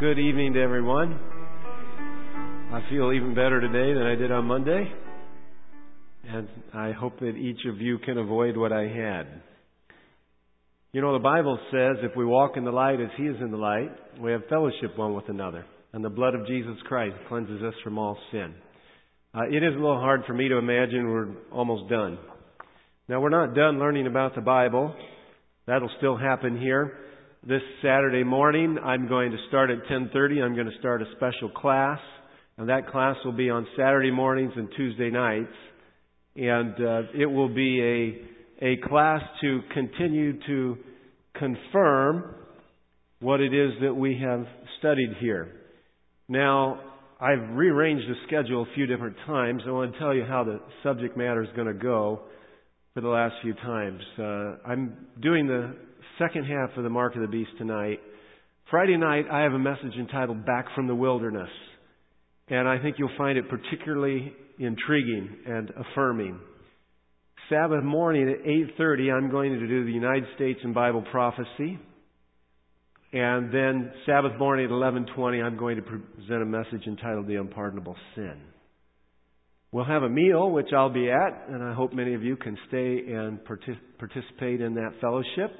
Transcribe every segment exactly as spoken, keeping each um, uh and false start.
Good evening to everyone. I feel even better today than I did on Monday. And I hope that each of you can avoid what I had. You know, the Bible says if we walk in the light as He is in the light, we have fellowship one with another. And the blood of Jesus Christ cleanses us from all sin. Uh, it is a little hard for me to imagine we're almost done. Now, we're not done learning about the Bible. That'll still happen here. This Saturday morning, I'm going to start at ten thirty. I'm going to start a special class. And that class will be on Saturday mornings and Tuesday nights. And uh, it will be a, a class to continue to confirm what it is that we have studied here. Now, I've rearranged the schedule a few different times. I want to tell you how the subject matter is going to go for the last few times. Uh, I'm doing the second half of the Mark of the Beast tonight. Friday night, I have a message entitled Back from the Wilderness. And I think you'll find it particularly intriguing and affirming. Sabbath morning at eight thirty, I'm going to do the United States in Bible Prophecy. And then Sabbath morning at eleven twenty, I'm going to present a message entitled The Unpardonable Sin. We'll have a meal, which I'll be at, and I hope many of you can stay and partic- participate in that fellowship.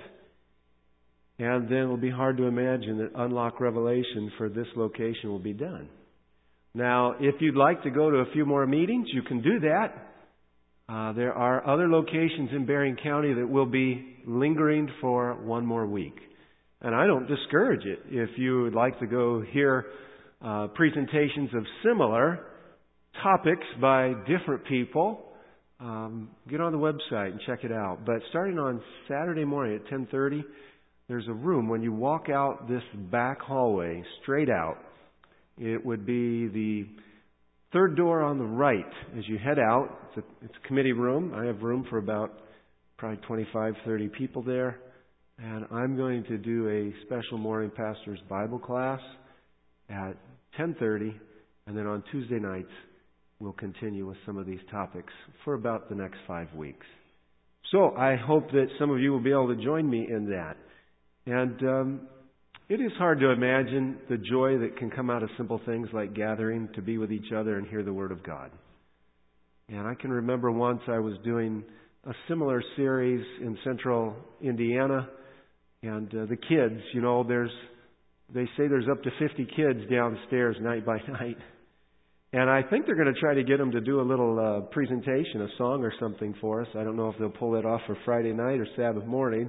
And then it'll be hard to imagine that Unlock Revelation for this location will be done. Now, if you'd like to go to a few more meetings, you can do that. Uh, there are other locations in Berrien County that will be lingering for one more week. And I don't discourage it. If you would like to go hear uh, presentations of similar topics by different people, um, get on the website and check it out. But starting on Saturday morning at ten thirty, there's a room. When you walk out this back hallway, straight out, it would be the third door on the right as you head out. It's a, it's a committee room. I have room for about probably twenty-five, thirty people there. And I'm going to do a special morning pastor's Bible class at ten thirty. And then on Tuesday nights, we'll continue with some of these topics for about the next five weeks. So I hope that some of you will be able to join me in that. And um, it is hard to imagine the joy that can come out of simple things like gathering to be with each other and hear the Word of God. And I can remember once I was doing a similar series in central Indiana, and uh, the kids, you know, there's they say there's up to fifty kids downstairs night by night. And I think they're going to try to get them to do a little uh, presentation, a song or something for us. I don't know if they'll pull it off for Friday night or Sabbath morning.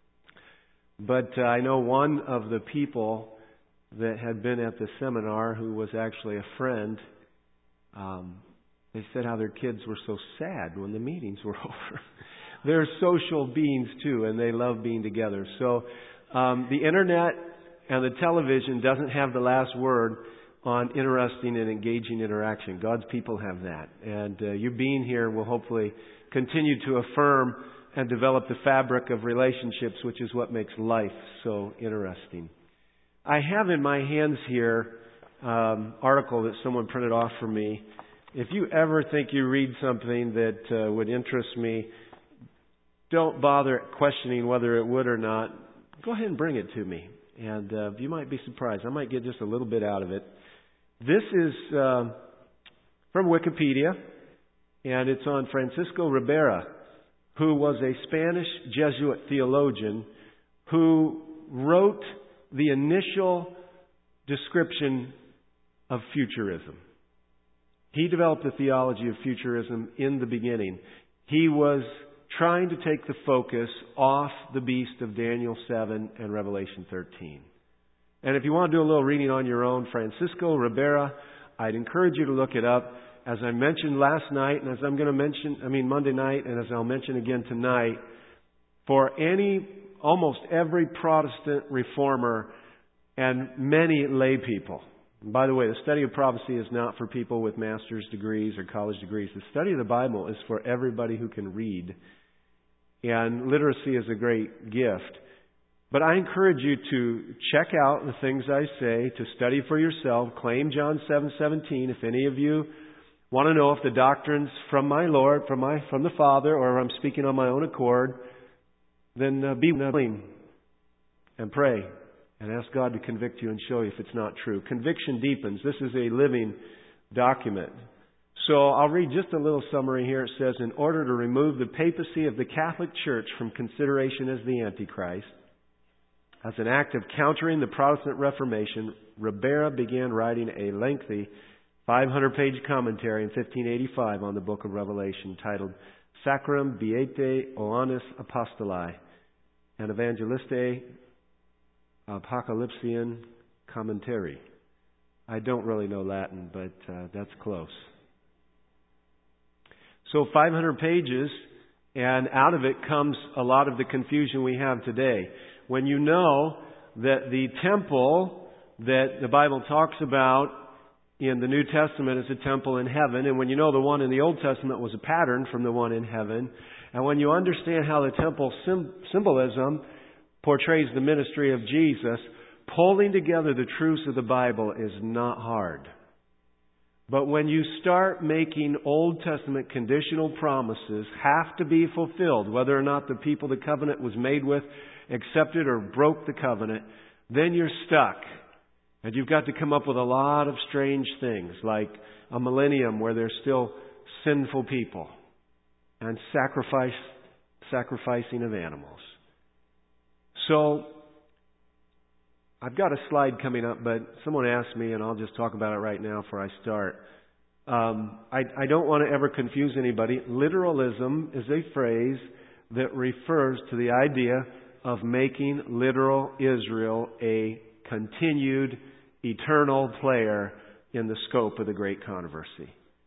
But uh, I know one of the people that had been at the seminar, who was actually a friend, um, they said how their kids were so sad when the meetings were over. They're social beings too, and they love being together. So um, the internet and the television doesn't have the last word on interesting and engaging interaction. God's people have that. And uh, you being here will hopefully continue to affirm and develop the fabric of relationships, which is what makes life so interesting. I have in my hands here an um, article that someone printed off for me. If you ever think you read something that uh, would interest me, don't bother questioning whether it would or not. Go ahead and bring it to me. And uh, you might be surprised. I might get just a little bit out of it. This is uh, from Wikipedia, and it's on Francisco Ribera, who was a Spanish Jesuit theologian who wrote the initial description of futurism. He developed a theology of futurism in the beginning. He was trying to take the focus off the beast of Daniel seven and Revelation thirteen. And if you want to do a little reading on your own, Francisco Ribera, I'd encourage you to look it up. As I mentioned last night, and as I'm going to mention, I mean Monday night, and as I'll mention again tonight, for any, almost every Protestant reformer and many lay people. And by the way, the study of prophecy is not for people with master's degrees or college degrees. The study of the Bible is for everybody who can read. And literacy is a great gift. But I encourage you to check out the things I say, to study for yourself, claim John seven seventeen. If any of you want to know if the doctrine's from my Lord, from my from the Father, or I'm speaking on my own accord, then uh, be willing and pray and ask God to convict you and show you if it's not true. Conviction deepens. This is a living document. So I'll read just a little summary here. It says, in order to remove the papacy of the Catholic Church from consideration as the Antichrist, as an act of countering the Protestant Reformation, Ribera began writing a lengthy five hundred page commentary in fifteen eighty-five on the book of Revelation titled Sacram Beate Ioannis Apostoli, an Evangeliste Apocalypsian Commentary. I don't really know Latin, but uh, that's close. So five hundred pages, and out of it comes a lot of the confusion we have today. When you know that the temple that the Bible talks about in the New Testament is a temple in heaven, and when you know the one in the Old Testament was a pattern from the one in heaven, and when you understand how the temple sim- symbolism portrays the ministry of Jesus, pulling together the truths of the Bible is not hard. But when you start making Old Testament conditional promises have to be fulfilled, whether or not the people the covenant was made with accepted or broke the covenant, then you're stuck. And you've got to come up with a lot of strange things, like a millennium where there's still sinful people and sacrifice, sacrificing of animals. So, I've got a slide coming up, but someone asked me, and I'll just talk about it right now before I start. Um, I, I don't want to ever confuse anybody. Literalism is a phrase that refers to the idea of making literal Israel a continued, eternal player in the scope of the great controversy.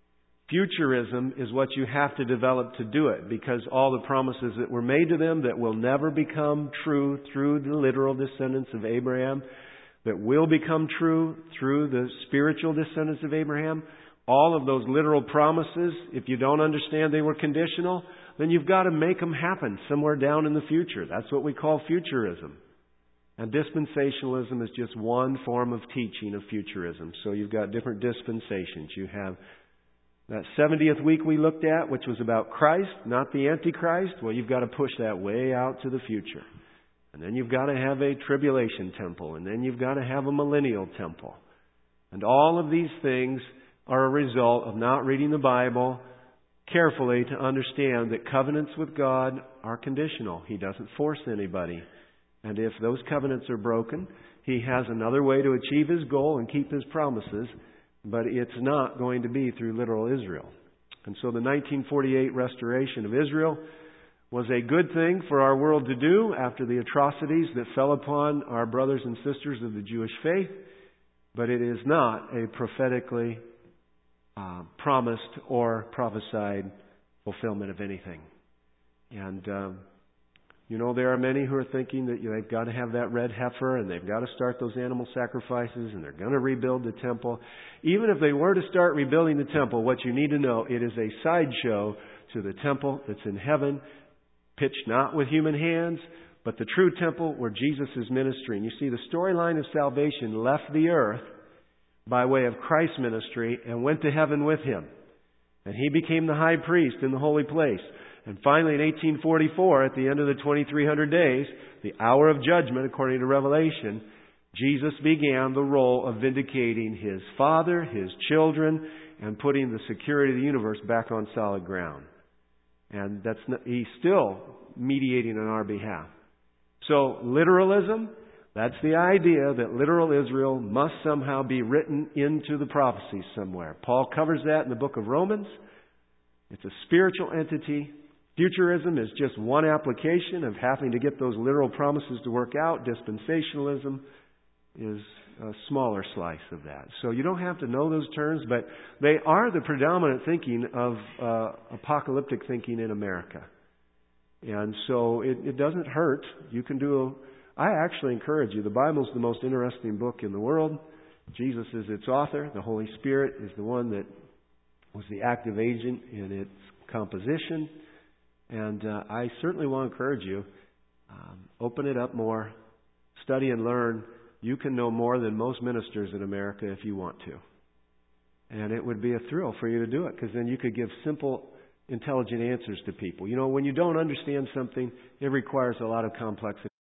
Futurism is what you have to develop to do it, because all the promises that were made to them that will never become true through the literal descendants of Abraham, that will become true through the spiritual descendants of Abraham, all of those literal promises, if you don't understand they were conditional, then you've got to make them happen somewhere down in the future. That's what we call futurism. And dispensationalism is just one form of teaching of futurism. So you've got different dispensations. You have that seventieth week we looked at, which was about Christ, not the Antichrist. Well, you've got to push that way out to the future. And then you've got to have a tribulation temple. And then you've got to have a millennial temple. And all of these things are a result of not reading the Bible carefully to understand that covenants with God are conditional. He doesn't force anybody. And if those covenants are broken, He has another way to achieve His goal and keep His promises. But it's not going to be through literal Israel. And so the nineteen forty-eight restoration of Israel was a good thing for our world to do after the atrocities that fell upon our brothers and sisters of the Jewish faith. But it is not a prophetically uh, promised or prophesied fulfillment of anything. And um, You know, there are many who are thinking that you know, they've got to have that red heifer and they've got to start those animal sacrifices and they're going to rebuild the temple. Even if they were to start rebuilding the temple, what you need to know, it is a sideshow to the temple that's in heaven, pitched not with human hands, but the true temple where Jesus is ministering. You see, the storyline of salvation left the earth by way of Christ's ministry and went to heaven with Him. And He became the high priest in the holy place. And finally, in eighteen forty-four, at the end of the twenty-three hundred days, the hour of judgment, according to Revelation, Jesus began the role of vindicating His Father, His children, and putting the security of the universe back on solid ground. And that's not, He's still mediating on our behalf. So, literalism, that's the idea that literal Israel must somehow be written into the prophecies somewhere. Paul covers that in the book of Romans. It's a spiritual entity. Futurism is just one application of having to get those literal promises to work out. Dispensationalism is a smaller slice of that. So you don't have to know those terms, but they are the predominant thinking of uh, apocalyptic thinking in America. And so it, it doesn't hurt. You can do a, I actually encourage you. The Bible is the most interesting book in the world. Jesus is its author. The Holy Spirit is the one that was the active agent in its composition. And uh, I certainly want to encourage you, um, open it up more, study and learn. You can know more than most ministers in America if you want to. And it would be a thrill for you to do it, because then you could give simple, intelligent answers to people. You know, when you don't understand something, it requires a lot of complexity.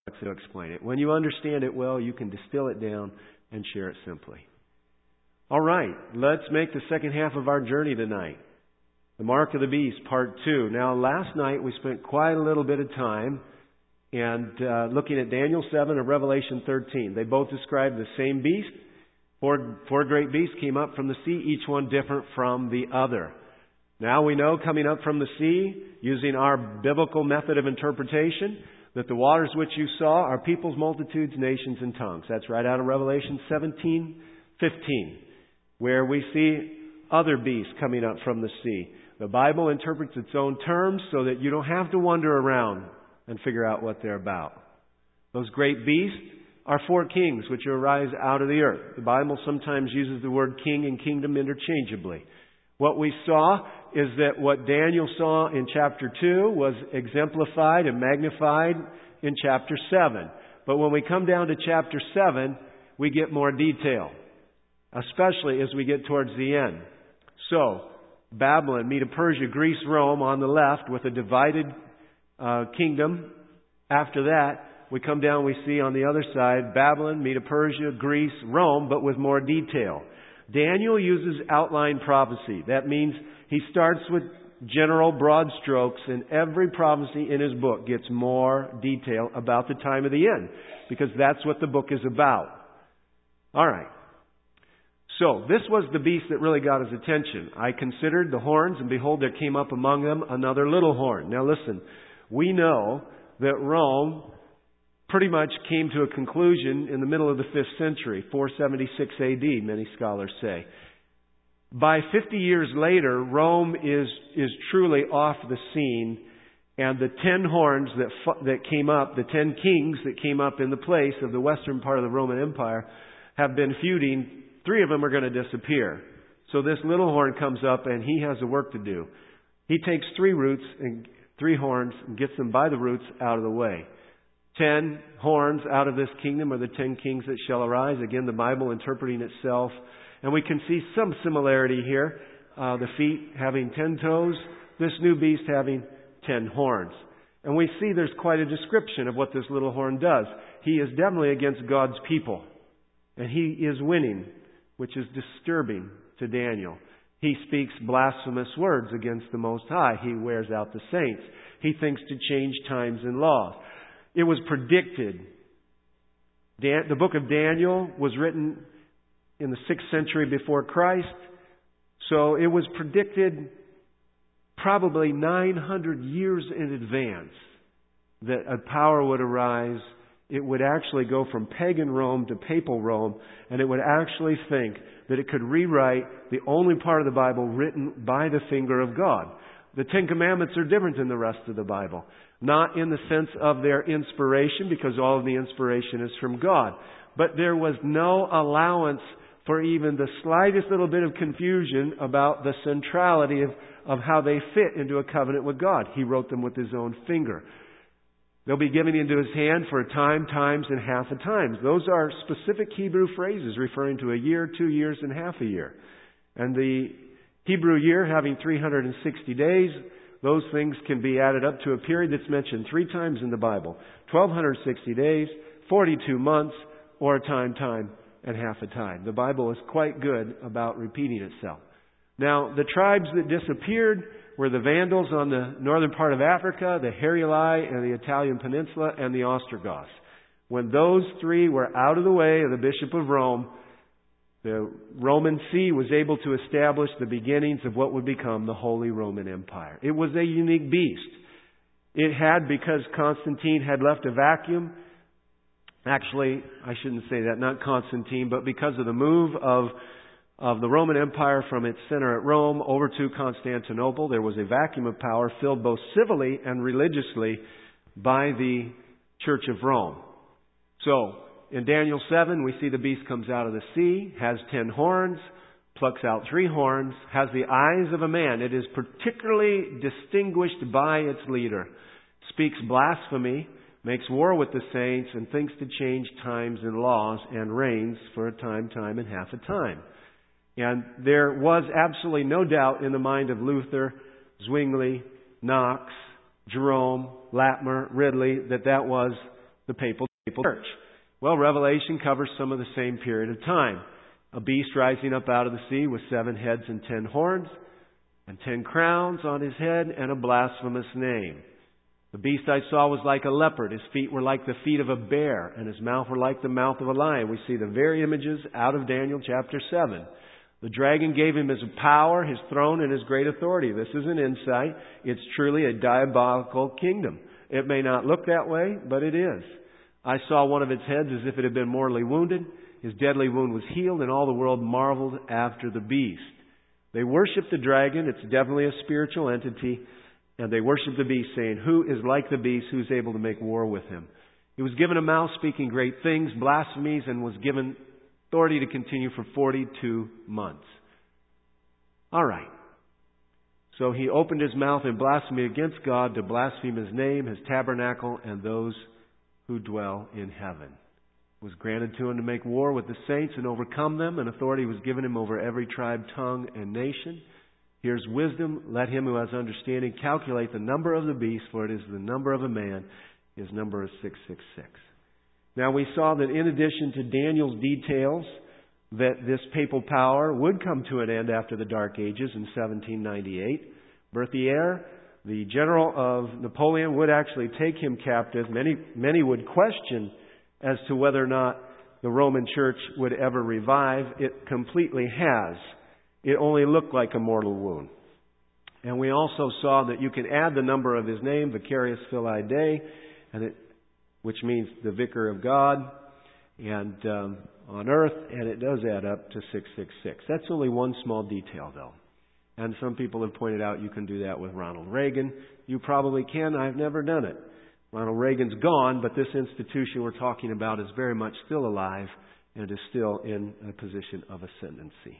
to explain it. When you understand it well, you can distill it down and share it simply. All right, let's make the second half of our journey tonight. The Mark of the Beast, Part two. Now, last night we spent quite a little bit of time and uh, looking at Daniel seven and Revelation thirteen. They both describe the same beast. Four, four great beasts came up from the sea, each one different from the other. Now we know, coming up from the sea, using our biblical method of interpretation, that the waters which you saw are peoples, multitudes, nations, and tongues. That's right out of Revelation seventeen fifteen, where we see other beasts coming up from the sea. The Bible interprets its own terms so that you don't have to wander around and figure out what they're about. Those great beasts are four kings which arise out of the earth. The Bible sometimes uses the word king and kingdom interchangeably. What we saw is that what Daniel saw in chapter two was exemplified and magnified in chapter seven. But when we come down to chapter seven, we get more detail, especially as we get towards the end. So, Babylon, Medo-Persia, Greece, Rome on the left with a divided uh, kingdom. After that, we come down, we see on the other side Babylon, Medo-Persia, Greece, Rome, but with more detail. Daniel uses outline prophecy. That means he starts with general broad strokes, and every prophecy in his book gets more detail about the time of the end, because that's what the book is about. All right. So, this was the beast that really got his attention. I considered the horns, and behold, there came up among them another little horn. Now listen, we know that Rome pretty much came to a conclusion in the middle of the fifth century, four seventy-six A D, many scholars say. By fifty years later, Rome is is truly off the scene, and the ten horns that that came up, the ten kings that came up in the place of the western part of the Roman Empire, have been feuding. Three of them are going to disappear. So this little horn comes up, and he has a work to do. He takes three roots and three horns and gets them by the roots out of the way. Ten horns out of this kingdom are the ten kings that shall arise. Again, the Bible interpreting itself. And we can see some similarity here. Uh, the feet having ten toes, this new beast having ten horns. And we see there's quite a description of what this little horn does. He is definitely against God's people. And he is winning, which is disturbing to Daniel. He speaks blasphemous words against the Most High. He wears out the saints. He thinks to change times and laws. It was predicted. Dan- the book of Daniel was written in the sixth century before Christ. So it was predicted probably nine hundred years in advance that a power would arise. It would actually go from pagan Rome to papal Rome, and it would actually think that it could rewrite the only part of the Bible written by the finger of God. The Ten Commandments are different than the rest of the Bible. Not in the sense of their inspiration, because all of the inspiration is from God. But there was no allowance for even the slightest little bit of confusion about the centrality of, of how they fit into a covenant with God. He wrote them with His own finger. They'll be given into His hand for a time, times, and half a time. Those are specific Hebrew phrases referring to a year, two years, and half a year. And the Hebrew year having three hundred sixty days, those things can be added up to a period that's mentioned three times in the Bible. twelve sixty days, forty-two months, or a time, time, and half a time. The Bible is quite good about repeating itself. Now, the tribes that disappeared were the Vandals on the northern part of Africa, the Heruli and the Italian peninsula, and the Ostrogoths. When those three were out of the way of the Bishop of Rome, the Roman See was able to establish the beginnings of what would become the Holy Roman Empire. It was a unique beast. It had, because Constantine had left a vacuum, actually, I shouldn't say that, not Constantine, but because of the move of of the Roman Empire from its center at Rome over to Constantinople, there was a vacuum of power filled both civilly and religiously by the Church of Rome. So, in Daniel seven, we see the beast comes out of the sea, has ten horns, plucks out three horns, has the eyes of a man. It is particularly distinguished by its leader, speaks blasphemy, makes war with the saints, and thinks to change times and laws, and reigns for a time, time, and half a time. And there was absolutely no doubt in the mind of Luther, Zwingli, Knox, Jerome, Latimer, Ridley, that that was the papal church. Well, Revelation covers some of the same period of time. A beast rising up out of the sea with seven heads and ten horns, and ten crowns on his head, and a blasphemous name. The beast I saw was like a leopard. His feet were like the feet of a bear, and his mouth were like the mouth of a lion. We see the very images out of Daniel chapter seven. The dragon gave him his power, his throne, and his great authority. This is an insight. It's truly a diabolical kingdom. It may not look that way, but it is. I saw one of its heads as if it had been mortally wounded. His deadly wound was healed, and all the world marveled after the beast. They worship the dragon. It's definitely a spiritual entity. And they worship the beast, saying, "Who is like the beast? Who's able to make war with him?" He was given a mouth speaking great things, blasphemies, and was given authority to continue for forty-two months. All right. So he opened his mouth in blasphemy against God to blaspheme His name, His tabernacle, and those who dwell in heaven. It was granted to him to make war with the saints and overcome them, and authority was given him over every tribe, tongue, and nation. Here's wisdom. Let him who has understanding calculate the number of the beast, for it is the number of a man. His number is six six six. Now we saw that in addition to Daniel's details that this papal power would come to an end after the Dark Ages in seventeen ninety-eight. Berthier, the general of Napoleon, would actually take him captive. Many, many would question as to whether or not the Roman Church would ever revive. It completely has. It only looked like a mortal wound. And we also saw that you can add the number of his name, Vicarius Filii Dei, and it, which means the Vicar of God, and um, on earth, and it does add up to six six six. That's only one small detail, though. And some people have pointed out you can do that with Ronald Reagan. You probably can. I've never done it. Ronald Reagan's gone, but this institution we're talking about is very much still alive and is still in a position of ascendancy.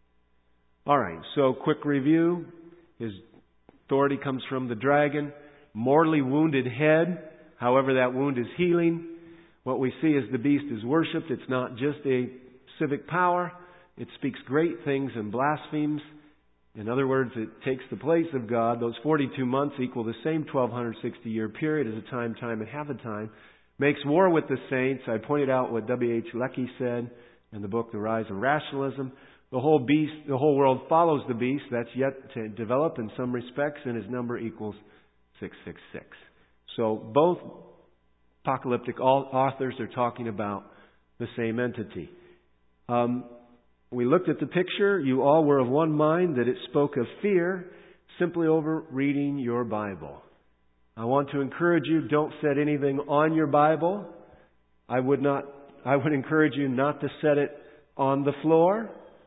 All right, so quick review. His authority comes from the dragon. Mortally wounded head. However, that wound is healing. What we see is the beast is worshipped. It's not just a civic power. It speaks great things and blasphemes. In other words, it takes the place of God. Those forty-two months equal the same twelve sixty year period as a time, time, and half a time. Makes war with the saints. I pointed out what W H Lecky said in the book, The Rise of Rationalism. The whole beast, the whole world follows the beast. That's yet to develop in some respects, and his number equals six six six. So both apocalyptic authors are talking about the same entity. Um, we looked at the picture. You all were of one mind that it spoke of fear simply over reading your Bible. I want to encourage you, don't set anything on your Bible. I would not. I would encourage you not to set it on the floor.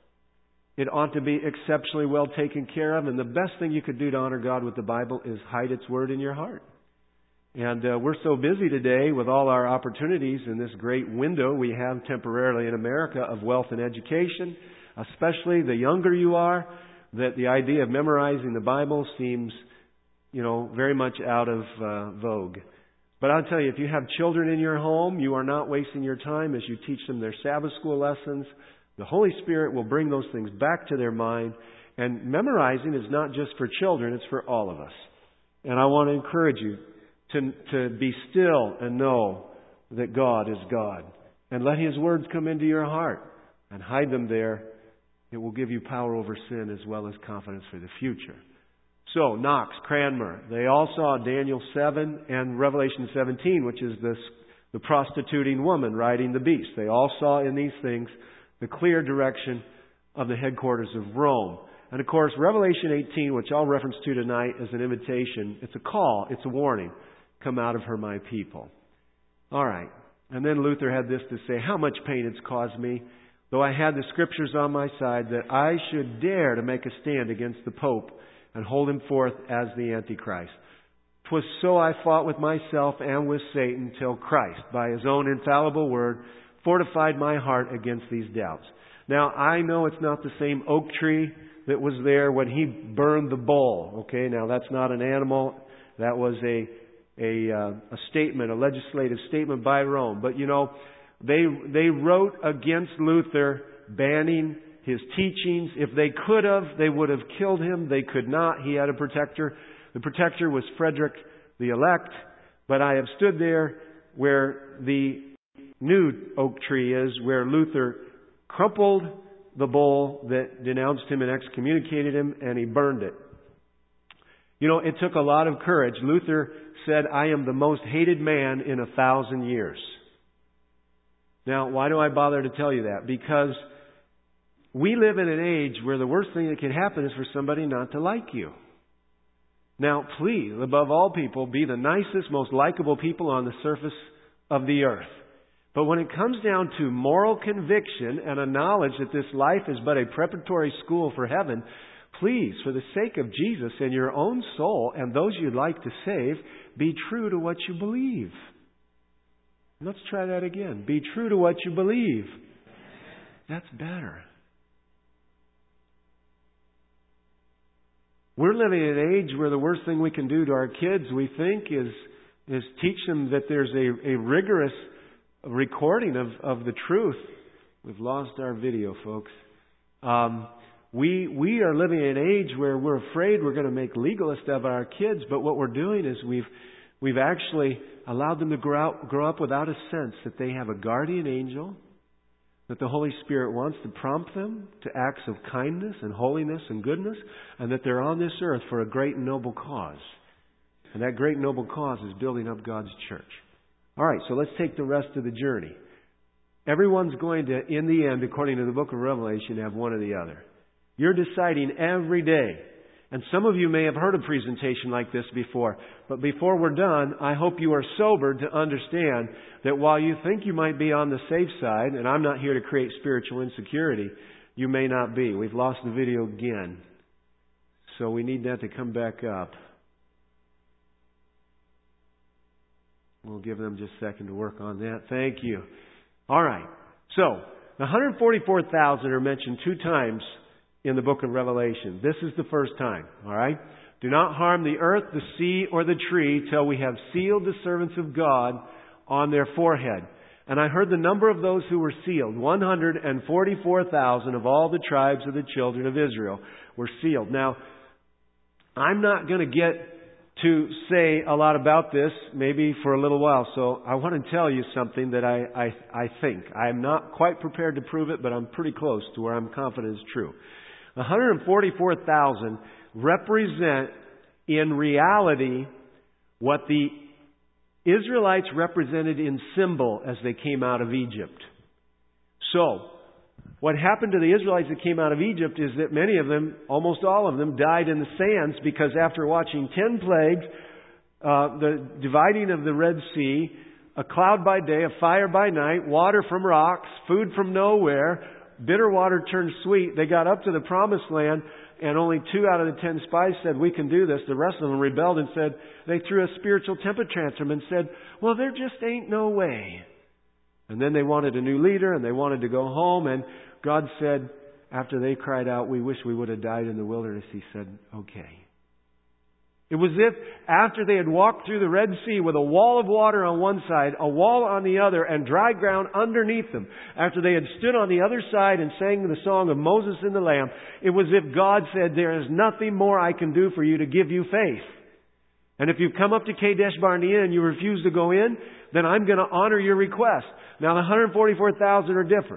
It ought to be exceptionally well taken care of. And the best thing you could do to honor God with the Bible is hide its word in your heart. And uh, we're so busy today with all our opportunities in this great window we have temporarily in America of wealth and education, especially the younger you are, that the idea of memorizing the Bible seems, you know, very much out of uh, vogue. But I'll tell you, if you have children in your home, you are not wasting your time as you teach them their Sabbath school lessons. The Holy Spirit will bring those things back to their mind. And memorizing is not just for children, it's for all of us. And I want to encourage you to, to be still and know that God is God. And let His words come into your heart and hide them there. It will give you power over sin as well as confidence for the future. So, Knox, Cranmer, they all saw Daniel seven and Revelation seventeen, which is this, the prostituting woman riding the beast. They all saw in these things the clear direction of the headquarters of Rome. And of course, Revelation eighteen, which I'll reference to tonight as an invitation, it's a call, it's a warning. Come out of her, my people. All right. And then Luther had this to say, how much pain it's caused me, though I had the Scriptures on my side, that I should dare to make a stand against the Pope and hold him forth as the Antichrist. 'Twas so I fought with myself and with Satan till Christ, by His own infallible word, fortified my heart against these doubts. Now, I know it's not the same oak tree that was there when he burned the bull. Okay, now that's not an animal. That was a a, uh, a statement, a legislative statement by Rome. But you know, they they wrote against Luther, banning his teachings. If they could have, they would have killed him. They could not. He had a protector. The protector was Frederick the Elect. But I have stood there where the new oak tree is, where Luther crumpled the bull that denounced him and excommunicated him, and he burned it. You know, it took a lot of courage. Luther said, "I am the most hated man in a thousand years." Now, why do I bother to tell you that? Because we live in an age where the worst thing that can happen is for somebody not to like you. Now, please, above all people, be the nicest, most likable people on the surface of the earth. But when it comes down to moral conviction and a knowledge that this life is but a preparatory school for heaven, please, for the sake of Jesus and your own soul and those you'd like to save, be true to what you believe. Let's try that again. Be true to what you believe. That's better. We're living in an age where the worst thing we can do to our kids, we think, is is teach them that there's a, a rigorous recording of, of the truth. We've lost our video, folks. Um, we we are living in an age where we're afraid we're going to make legalists of our kids, but what we're doing is we've we've actually allowed them to grow out, grow up without a sense that they have a guardian angel, that the Holy Spirit wants to prompt them to acts of kindness and holiness and goodness, and that they're on this earth for a great and noble cause. And that great noble cause is building up God's church. All right, so let's take the rest of the journey. Everyone's going to, in the end, according to the book of Revelation, have one or the other. You're deciding every day. And some of you may have heard a presentation like this before. But before we're done, I hope you are sobered to understand that while you think you might be on the safe side, and I'm not here to create spiritual insecurity, you may not be. We've lost the video again. So we need that to come back up. We'll give them just a second to work on that. Thank you. All right. So, the one hundred forty-four thousand are mentioned two times in the book of Revelation. This is the first time. All right? Do not harm the earth, the sea, or the tree till we have sealed the servants of God on their forehead. And I heard the number of those who were sealed. one hundred forty-four thousand of all the tribes of the children of Israel were sealed. Now, I'm not going to get to say a lot about this, maybe for a little while. So I want to tell you something that I, I, I think. I'm not quite prepared to prove it, but I'm pretty close to where I'm confident is true. one hundred forty-four thousand represent, in reality, what the Israelites represented in symbol as they came out of Egypt. So, what happened to the Israelites that came out of Egypt is that many of them, almost all of them, died in the sands because after watching ten plagues, uh, the dividing of the Red Sea, a cloud by day, a fire by night, water from rocks, food from nowhere, bitter water turned sweet, they got up to the promised land and only two out of the ten spies said, "We can do this." The rest of them rebelled and said, they threw a spiritual temper tantrum and said, "Well, there just ain't no way." And then they wanted a new leader and they wanted to go home, and God said, after they cried out, "We wish we would have died in the wilderness," He said, "Okay." It was as if after they had walked through the Red Sea with a wall of water on one side, a wall on the other, and dry ground underneath them, after they had stood on the other side and sang the song of Moses and the Lamb, it was as if God said, "There is nothing more I can do for you to give you faith. And if you've come up to Kadesh Barnea and you refuse to go in, then I'm going to honor your request." Now the one hundred forty-four thousand are different.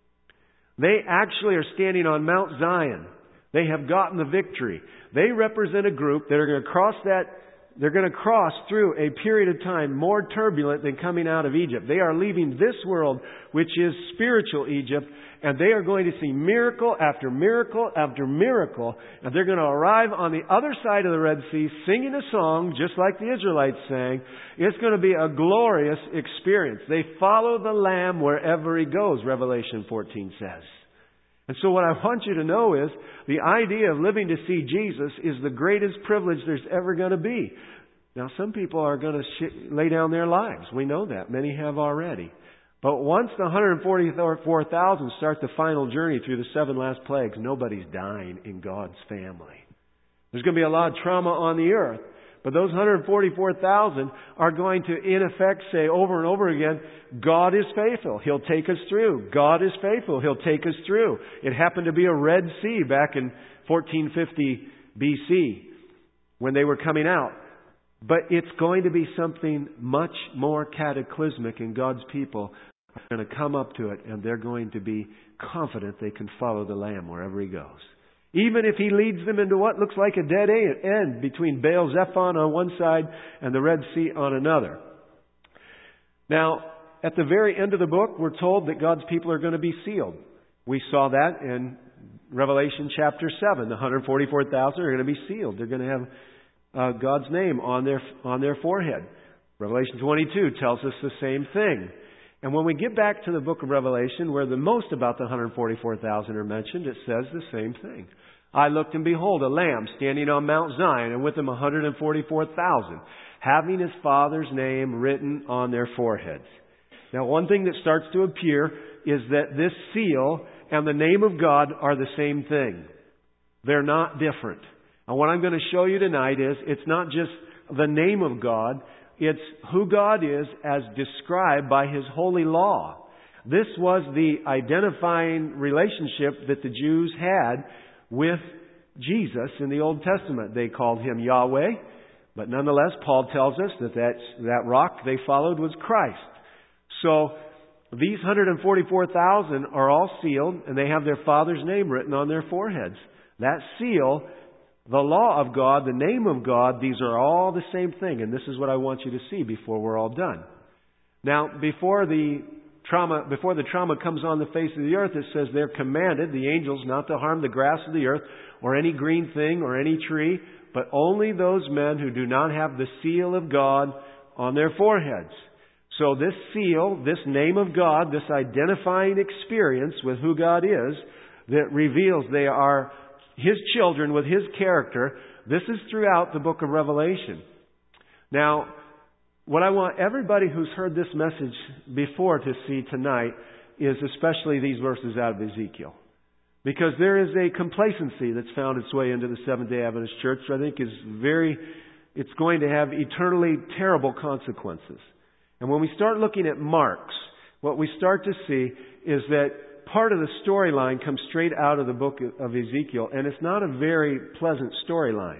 They actually are standing on Mount Zion. They have gotten the victory. They represent a group that are going to cross that, they're going to cross through a period of time more turbulent than coming out of Egypt. They are leaving this world, which is spiritual Egypt, and they are going to see miracle after miracle after miracle, and they're going to arrive on the other side of the Red Sea singing a song just like the Israelites sang. It's going to be a glorious experience. They follow the Lamb wherever He goes, Revelation fourteen says. And so what I want you to know is the idea of living to see Jesus is the greatest privilege there's ever going to be. Now, some people are going to sh- lay down their lives. We know that. Many have already. But once the one hundred forty-four thousand start the final journey through the seven last plagues, nobody's dying in God's family. There's going to be a lot of trauma on the earth. But those one hundred forty-four thousand are going to, in effect, say over and over again, God is faithful. He'll take us through. God is faithful. He'll take us through. It happened to be a Red Sea back in fourteen fifty B C when they were coming out. But it's going to be something much more cataclysmic, and God's people are going to come up to it, and they're going to be confident they can follow the Lamb wherever He goes. Even if He leads them into what looks like a dead end between Baal Zephon on one side and the Red Sea on another. Now, at the very end of the book, we're told that God's people are going to be sealed. We saw that in Revelation chapter seven. The one hundred forty-four thousand are going to be sealed. They're going to have uh, God's name on their on their forehead. Revelation twenty-two tells us the same thing. And when we get back to the book of Revelation, where the most about the one hundred forty-four thousand are mentioned, it says the same thing. I looked, and behold, a Lamb standing on Mount Zion, and with him one hundred forty-four thousand, having His Father's name written on their foreheads. Now, one thing that starts to appear is that this seal and the name of God are the same thing. They're not different. And what I'm going to show you tonight is it's not just the name of God, it's who God is as described by His holy law. This was the identifying relationship that the Jews had with Jesus in the Old Testament. They called Him Yahweh, but nonetheless, Paul tells us that that's, that rock they followed was Christ. So these one hundred forty-four thousand are all sealed, and they have their Father's name written on their foreheads. That seal, the law of God, the name of God, these are all the same thing. And this is what I want you to see before we're all done. Now, before the trauma, before the trauma comes on the face of the earth, it says they're commanded, the angels, not to harm the grass of the earth or any green thing or any tree, but only those men who do not have the seal of God on their foreheads. So this seal, this name of God, this identifying experience with who God is, that reveals they are His children with His character, this is throughout the book of Revelation. Now, what I want everybody who's heard this message before to see tonight is especially these verses out of Ezekiel. Because there is a complacency that's found its way into the Seventh-day Adventist Church, which I think is very, it's going to have eternally terrible consequences. And when we start looking at marks, what we start to see is that part of the storyline comes straight out of the book of Ezekiel, and it's not a very pleasant storyline.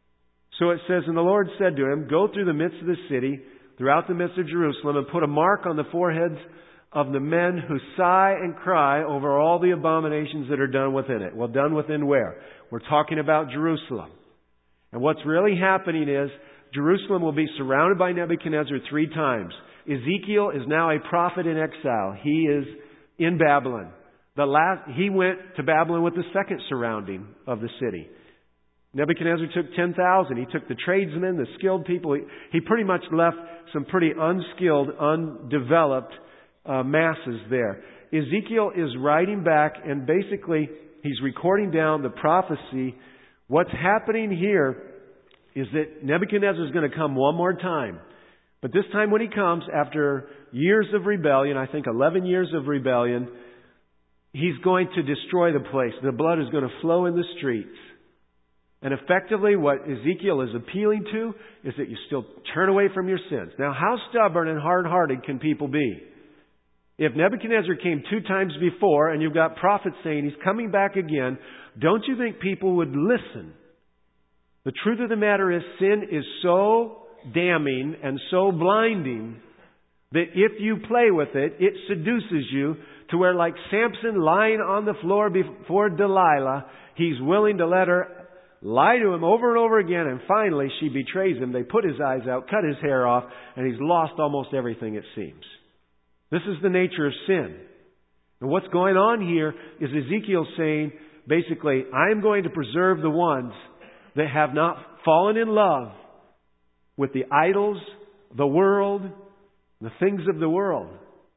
So it says, and the Lord said to him, go through the midst of the city, throughout the midst of Jerusalem, and put a mark on the foreheads of the men who sigh and cry over all the abominations that are done within it. Well, done within where? We're talking about Jerusalem. And what's really happening is Jerusalem will be surrounded by Nebuchadnezzar three times. Ezekiel is now a prophet in exile. He is in Babylon. The last, he went to Babylon with the second surrounding of the city. Nebuchadnezzar took ten thousand. He took the tradesmen, the skilled people. He, he pretty much left some pretty unskilled, undeveloped uh, masses there. Ezekiel is writing back, and basically he's recording down the prophecy. What's happening here is that Nebuchadnezzar is going to come one more time. But this time when he comes, after years of rebellion, I think eleven years of rebellion, he's going to destroy the place. The blood is going to flow in the streets. And effectively what Ezekiel is appealing to is that you still turn away from your sins. Now, how stubborn and hard-hearted can people be? If Nebuchadnezzar came two times before and you've got prophets saying he's coming back again, don't you think people would listen? The truth of the matter is sin is so damning and so blinding that if you play with it, it seduces you to where, like Samson lying on the floor before Delilah, he's willing to let her lie to him over and over again, and finally she betrays him. They put his eyes out, cut his hair off, and he's lost almost everything, it seems. This is the nature of sin. And what's going on here is Ezekiel saying, basically, I'm going to preserve the ones that have not fallen in love with the idols, the world, the things of the world.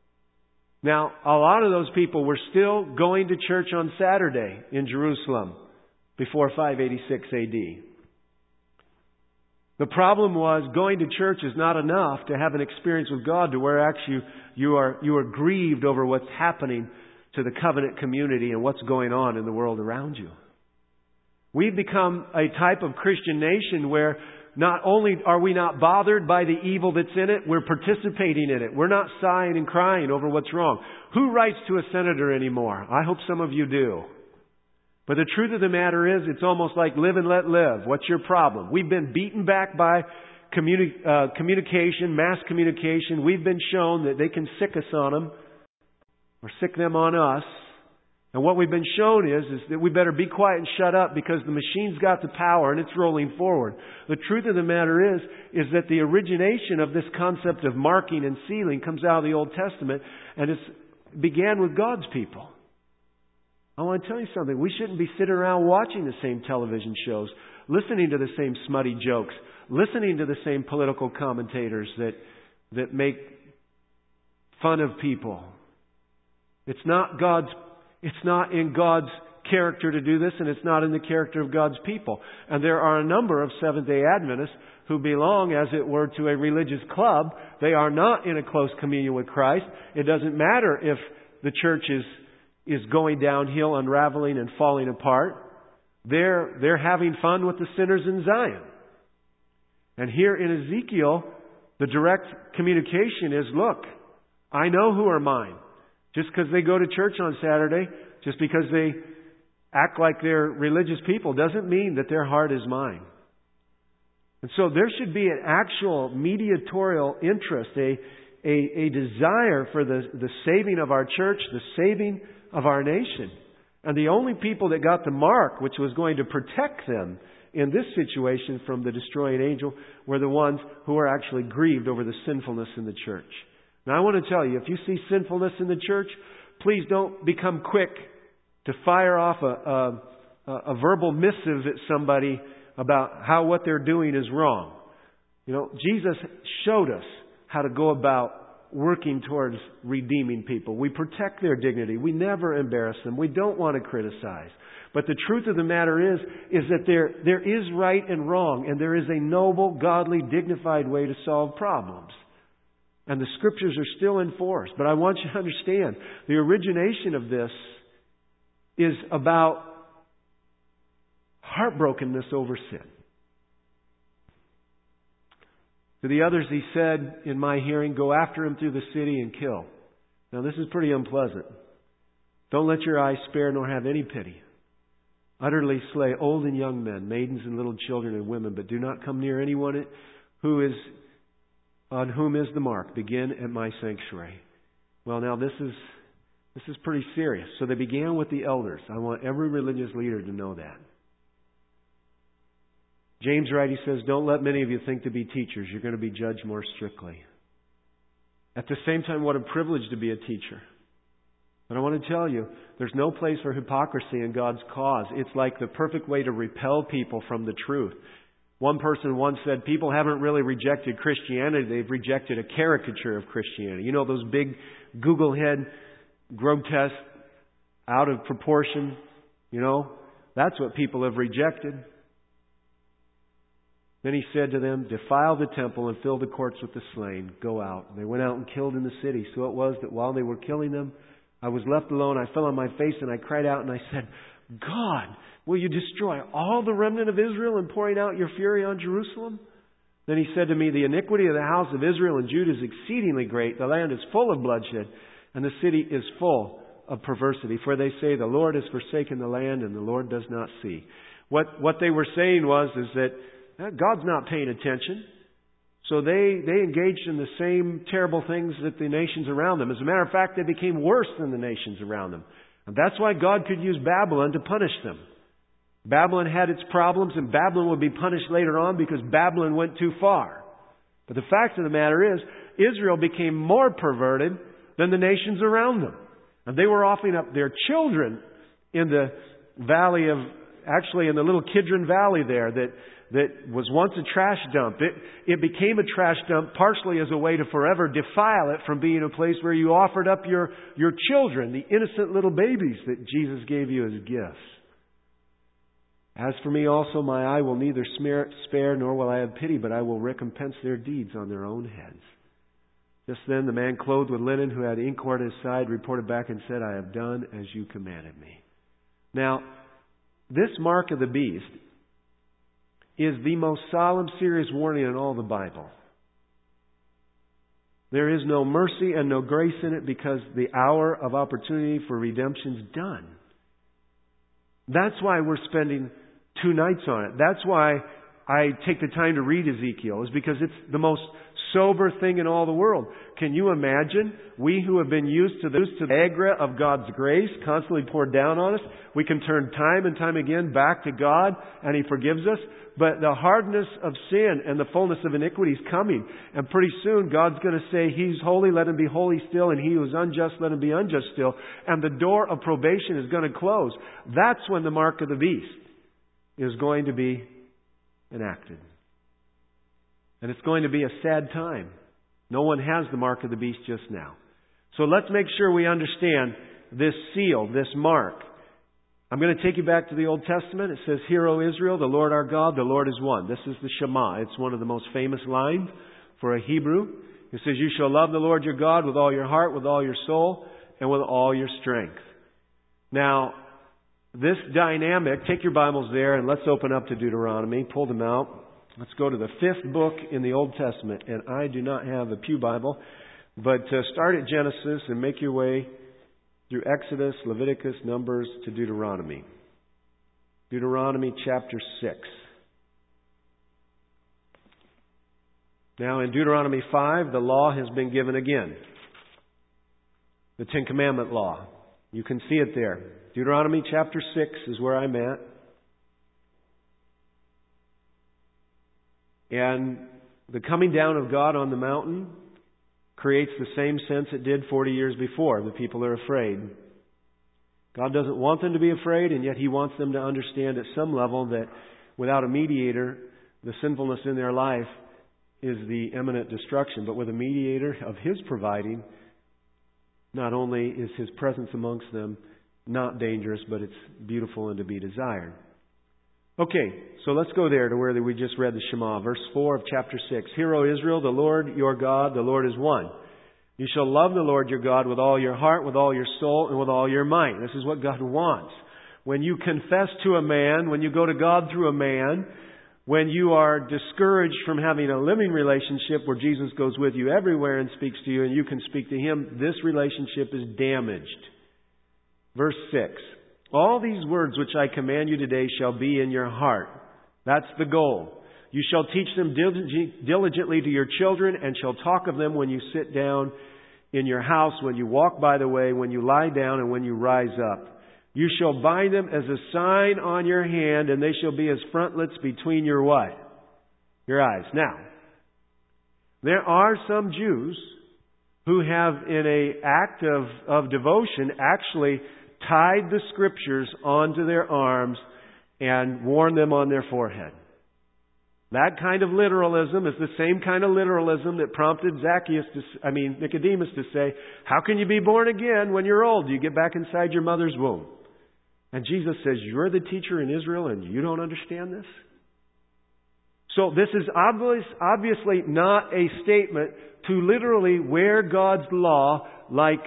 Now, a lot of those people were still going to church on Saturday in Jerusalem before five eighty-six A D. The problem was going to church is not enough to have an experience with God to where actually you are, you are grieved over what's happening to the covenant community and what's going on in the world around you. We've become a type of Christian nation where not only are we not bothered by the evil that's in it, we're participating in it. We're not sighing and crying over what's wrong. Who writes to a senator anymore? I hope some of you do. But the truth of the matter is, it's almost like live and let live. What's your problem? We've been beaten back by communi- uh, communication, mass communication. We've been shown that they can sick us on them or sick them on us. And what we've been shown is, is that we better be quiet and shut up because the machine's got the power and it's rolling forward. The truth of the matter is, is that the origination of this concept of marking and sealing comes out of the Old Testament, and it began with God's people. I want to tell you something. We shouldn't be sitting around watching the same television shows, listening to the same smutty jokes, listening to the same political commentators that, that make fun of people. It's not God's It's not in God's character to do this, and it's not in the character of God's people. And there are a number of Seventh-day Adventists who belong, as it were, to a religious club. They are not in a close communion with Christ. It doesn't matter if the church is, is going downhill, unraveling, and falling apart. They're, they're having fun with the sinners in Zion. And here in Ezekiel, the direct communication is, look, I know who are mine. Just because they go to church on Saturday, just because they act like they're religious people, doesn't mean that their heart is mine. And so there should be an actual mediatorial interest, a, a, a desire for the, the saving of our church, the saving of our nation. And the only people that got the mark, which was going to protect them in this situation from the destroying angel, were the ones who were actually grieved over the sinfulness in the church. Now, I want to tell you, if you see sinfulness in the church, please don't become quick to fire off a, a, a verbal missive at somebody about how what they're doing is wrong. You know, Jesus showed us how to go about working towards redeeming people. We protect their dignity. We never embarrass them. We don't want to criticize. But the truth of the matter is, is that there, there is right and wrong, and there is a noble, godly, dignified way to solve problems. And the Scriptures are still in force. But I want you to understand, the origination of this is about heartbrokenness over sin. To the others he said, in my hearing, go after him through the city and kill. Now this is pretty unpleasant. Don't let your eyes spare nor have any pity. Utterly slay old and young men, maidens and little children and women, but do not come near anyone who is on whom is the mark. Begin at my sanctuary. Well, now this is this is pretty serious. So they began with the elders. I want every religious leader to know that. James Wright, he says, don't let many of you think to be teachers. You're going to be judged more strictly. At the same time, what a privilege to be a teacher. But I want to tell you, there's no place for hypocrisy in God's cause. It's like the perfect way to repel people from the truth. One person once said, people haven't really rejected Christianity, they've rejected a caricature of Christianity. You know, those big Google head, grotesque, out of proportion, you know, that's what people have rejected. Then he said to them, defile the temple and fill the courts with the slain. Go out. And they went out and killed in the city. So it was that while they were killing them, I was left alone. I fell on my face and I cried out and I said, God, will you destroy all the remnant of Israel in pouring out your fury on Jerusalem? Then he said to me, the iniquity of the house of Israel and Judah is exceedingly great. The land is full of bloodshed, and the city is full of perversity. For they say, the Lord has forsaken the land, and the Lord does not see. What what they were saying was is that God's not paying attention. So they, they engaged in the same terrible things that the nations around them. As a matter of fact, they became worse than the nations around them. And that's why God could use Babylon to punish them. Babylon had its problems, and Babylon would be punished later on because Babylon went too far. But the fact of the matter is, Israel became more perverted than the nations around them. And they were offering up their children in the valley of, actually in the little Kidron Valley there that, that was once a trash dump. It, it became a trash dump partially as a way to forever defile it from being a place where you offered up your, your children, the innocent little babies that Jesus gave you as gifts. As for me also, my eye will neither spare nor will I have pity, but I will recompense their deeds on their own heads. Just then the man clothed with linen who had ink cord at his side reported back and said, I have done as you commanded me. Now, this mark of the beast is the most solemn, serious warning in all the Bible. There is no mercy and no grace in it because the hour of opportunity for redemption's done. That's why we're spending two nights on it. That's why I take the time to read Ezekiel is because it's the most sober thing in all the world. Can you imagine? We who have been used to the agra of God's grace constantly poured down on us, we can turn time and time again back to God and He forgives us. But the hardness of sin and the fullness of iniquity is coming. And pretty soon God's going to say, He's holy, let Him be holy still. And He who is unjust, let Him be unjust still. And the door of probation is going to close. That's when the mark of the beast is going to be enacted. And it's going to be a sad time. No one has the mark of the beast just now. So let's make sure we understand this seal, this mark. I'm going to take you back to the Old Testament. It says, "Hear, O Israel, the Lord our God, the Lord is one." This is the Shema. It's one of the most famous lines for a Hebrew. It says, "You shall love the Lord your God with all your heart, with all your soul, and with all your strength." Now, this dynamic, take your Bibles there and let's open up to Deuteronomy. Pull them out. Let's go to the fifth book in the Old Testament. And I do not have a pew Bible, but uh, start at Genesis and make your way through Exodus, Leviticus, Numbers to Deuteronomy. Deuteronomy chapter six. Now in Deuteronomy five, the law has been given again. The Ten Commandment law. You can see it there. Deuteronomy chapter six is where I'm at. And the coming down of God on the mountain creates the same sense it did forty years before. The people are afraid. God doesn't want them to be afraid, and yet He wants them to understand at some level that without a mediator, the sinfulness in their life is the imminent destruction. But with a mediator of His providing, not only is His presence amongst them not dangerous, but it's beautiful and to be desired. Okay, so let's go there to where we just read the Shema, verse four of chapter six. "Hear, O Israel, the Lord your God, the Lord is one. You shall love the Lord your God with all your heart, with all your soul, and with all your might." This is what God wants. When you confess to a man, when you go to God through a man, when you are discouraged from having a living relationship where Jesus goes with you everywhere and speaks to you and you can speak to Him, this relationship is damaged. Verse six. "All these words which I command you today shall be in your heart." That's the goal. "You shall teach them diligently to your children and shall talk of them when you sit down in your house, when you walk by the way, when you lie down, and when you rise up. You shall bind them as a sign on your hand, and they shall be as frontlets between your what? Your eyes." Now, there are some Jews who have, in an act of, of devotion, actually tied the Scriptures onto their arms and worn them on their forehead. That kind of literalism is the same kind of literalism that prompted Zacchaeus to, I mean, Nicodemus to say, "How can you be born again when you're old? You get back inside your mother's womb." And Jesus says, "You're the teacher in Israel and you don't understand this?" So this is obvious, obviously not a statement to literally wear God's law like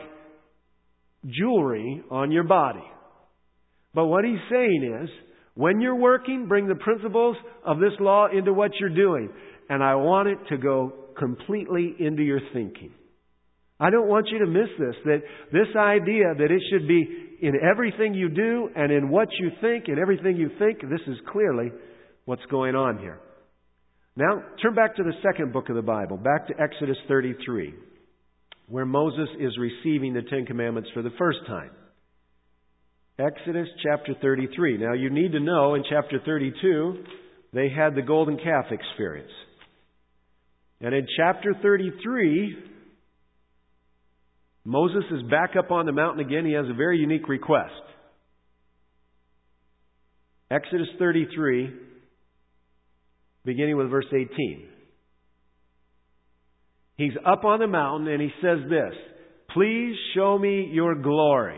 jewelry on your body. But what He's saying is, when you're working, bring the principles of this law into what you're doing. And I want it to go completely into your thinking. I don't want you to miss this, that this idea that it should be in everything you do and in what you think and everything you think, this is clearly what's going on here. Now, turn back to the second book of the Bible, back to Exodus thirty-three, where Moses is receiving the Ten Commandments for the first time. Exodus chapter thirty-three. Now you need to know in chapter thirty-two, they had the golden calf experience. And in chapter thirty-three, Moses is back up on the mountain again. He has a very unique request. Exodus thirty-three, beginning with verse eighteen. He's up on the mountain and he says this, "Please show me your glory."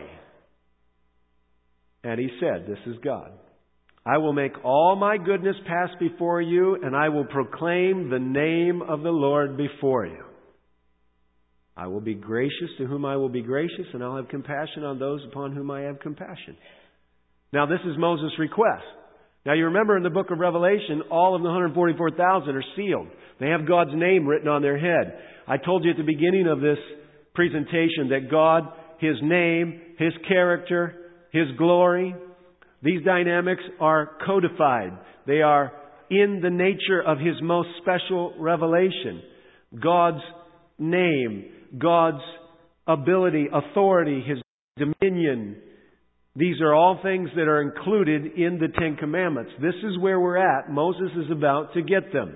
And he said, this is God, "I will make all my goodness pass before you, and I will proclaim the name of the Lord before you. I will be gracious to whom I will be gracious, and I'll have compassion on those upon whom I have compassion." Now this is Moses' request. Now you remember in the book of Revelation, all of the one hundred forty-four thousand are sealed. They have God's name written on their head. I told you at the beginning of this presentation that God, His name, His character, His glory, these dynamics are codified. They are in the nature of His most special revelation. God's name, God's ability, authority, His dominion. These are all things that are included in the Ten Commandments. This is where we're at. Moses is about to get them.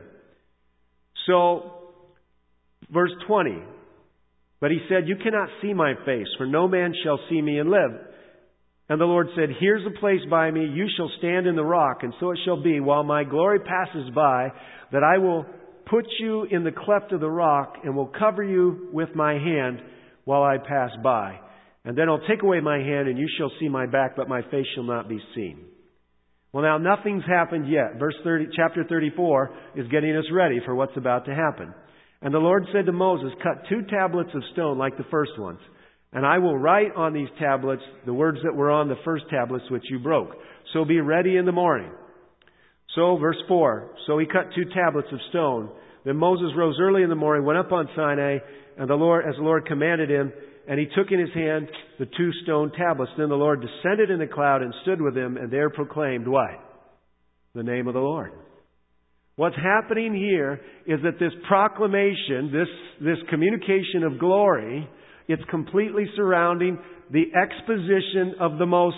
So, verse twenty. But he said, "You cannot see my face, for no man shall see me and live." And the Lord said, "Here's a place by me. You shall stand in the rock, and so it shall be, while my glory passes by, that I will put you in the cleft of the rock, and will cover you with my hand while I pass by. And then I'll take away my hand, and you shall see my back, but my face shall not be seen." Well, now nothing's happened yet. Verse thirty, chapter thirty-four is getting us ready for what's about to happen. "And the Lord said to Moses, cut two tablets of stone like the first ones. And I will write on these tablets the words that were on the first tablets which you broke. So be ready in the morning." So, verse four. "So he cut two tablets of stone. Then Moses rose early in the morning, went up on Sinai, and the Lord, as the Lord commanded him, and he took in his hand the two stone tablets. Then the Lord descended in a cloud and stood with him, and there proclaimed" what? The name of the Lord. What's happening here is that this proclamation, this, this communication of glory, it's completely surrounding the exposition of the most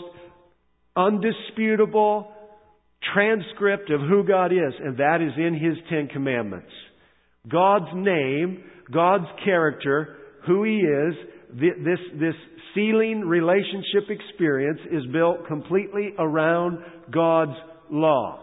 undisputable transcript of who God is, and that is in His Ten Commandments. God's name, God's character, who He is, this, this sealing relationship experience is built completely around God's law.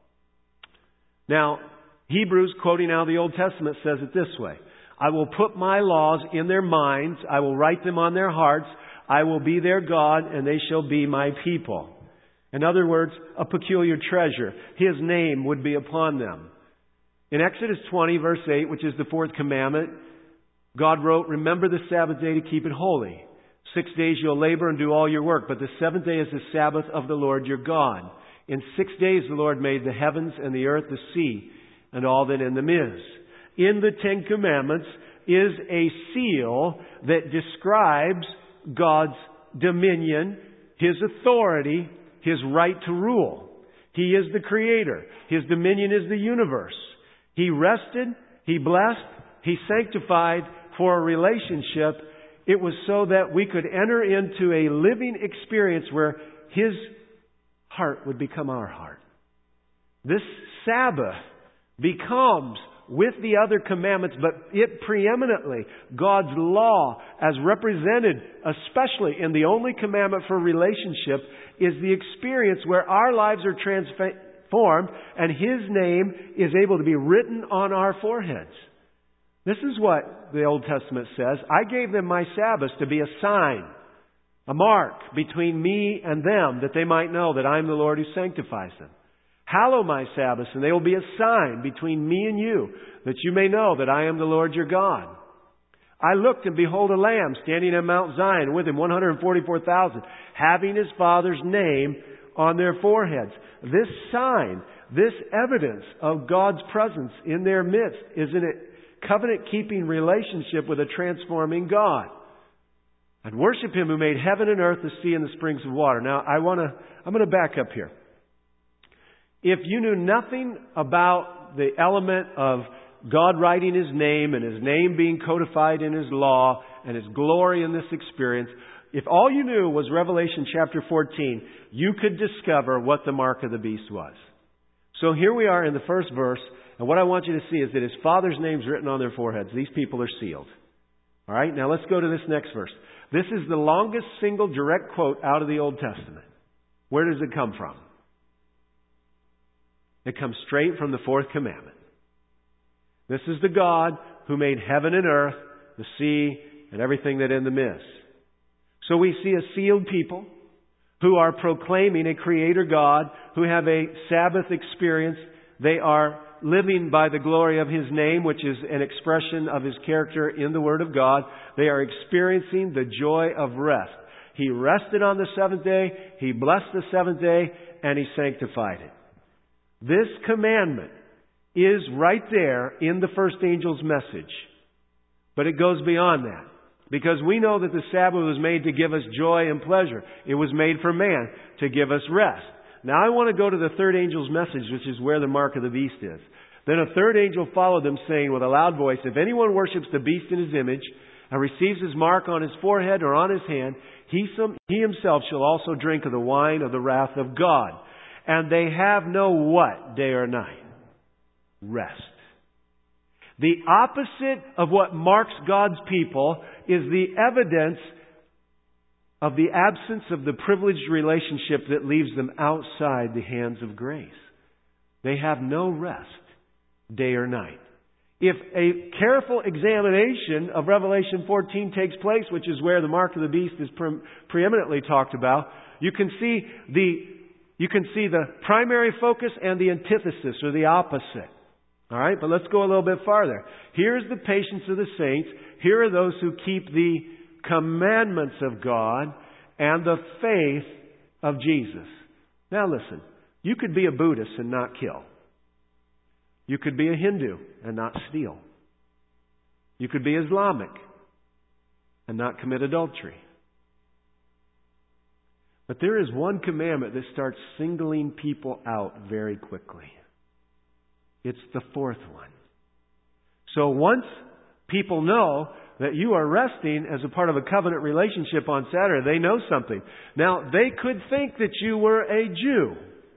Now, Hebrews, quoting out of the Old Testament, says it this way: "I will put my laws in their minds. I will write them on their hearts. I will be their God, and they shall be my people." In other words, a peculiar treasure. His name would be upon them. In Exodus twenty, verse eight, which is the fourth commandment, God wrote, "Remember the Sabbath day to keep it holy. Six days you'll labor and do all your work, but the seventh day is the Sabbath of the Lord your God. In six days the Lord made the heavens and the earth, the sea, and all that in them is." In the Ten Commandments is a seal that describes God's dominion, His authority, His right to rule. He is the Creator. His dominion is the universe. He rested, He blessed, He sanctified for a relationship. It was so that we could enter into a living experience where His heart would become our heart. This Sabbath becomes, with the other commandments, but it preeminently, God's law as represented, especially in the only commandment for relationship, is the experience where our lives are transformed and His name is able to be written on our foreheads. This is what the Old Testament says. "I gave them my Sabbaths to be a sign, a mark between me and them, that they might know that I am the Lord who sanctifies them. Hallow my Sabbaths, and they will be a sign between me and you, that you may know that I am the Lord your God. I looked, and behold a lamb standing on Mount Zion, with him one hundred forty-four thousand, having his father's name on their foreheads." This sign, this evidence of God's presence in their midst, is in a covenant-keeping relationship with a transforming God. "And worship Him who made heaven and earth, the sea, and the springs of water." Now, I want to, I'm going to back up here. If you knew nothing about the element of God writing His name and His name being codified in His law and His glory in this experience, if all you knew was Revelation chapter fourteen, you could discover what the mark of the beast was. So here we are in the first verse, and what I want you to see is that His Father's name's written on their foreheads. These people are sealed. All right, now let's go to this next verse. This is the longest single direct quote out of the Old Testament. Where does it come from? It comes straight from the fourth commandment. This is the God who made heaven and earth, the sea, and everything that in them is. So we see a sealed people who are proclaiming a Creator God, who have a Sabbath experience. They are living by the glory of His name, which is an expression of His character in the Word of God. They are experiencing the joy of rest. He rested on the seventh day, He blessed the seventh day, and He sanctified it. This commandment is right there in the first angel's message. But it goes beyond that. Because we know that the Sabbath was made to give us joy and pleasure. It was made for man to give us rest. Now I want to go to the third angel's message, which is where the mark of the beast is. Then a third angel followed them, saying with a loud voice, if anyone worships the beast in his image, and receives his mark on his forehead or on his hand, he, some, he himself shall also drink of the wine of the wrath of God. And they have no what, day or night? Rest. The opposite of what marks God's people is the evidence of the absence of the privileged relationship that leaves them outside the hands of grace. They have no rest, day or night. If a careful examination of Revelation fourteen takes place, which is where the mark of the beast is pre- preeminently talked about, you can see the you can see the primary focus and the antithesis, or the opposite. All right, but let's go a little bit farther. Here's the patience of the saints. Here are those who keep the commandments of God and the faith of Jesus. Now listen, you could be a Buddhist and not kill. You could be a Hindu and not steal. You could be Islamic and not commit adultery. But there is one commandment that starts singling people out very quickly. It's the fourth one. So once people know that you are resting as a part of a covenant relationship on Saturday, they know something. Now, they could think that you were a Jew.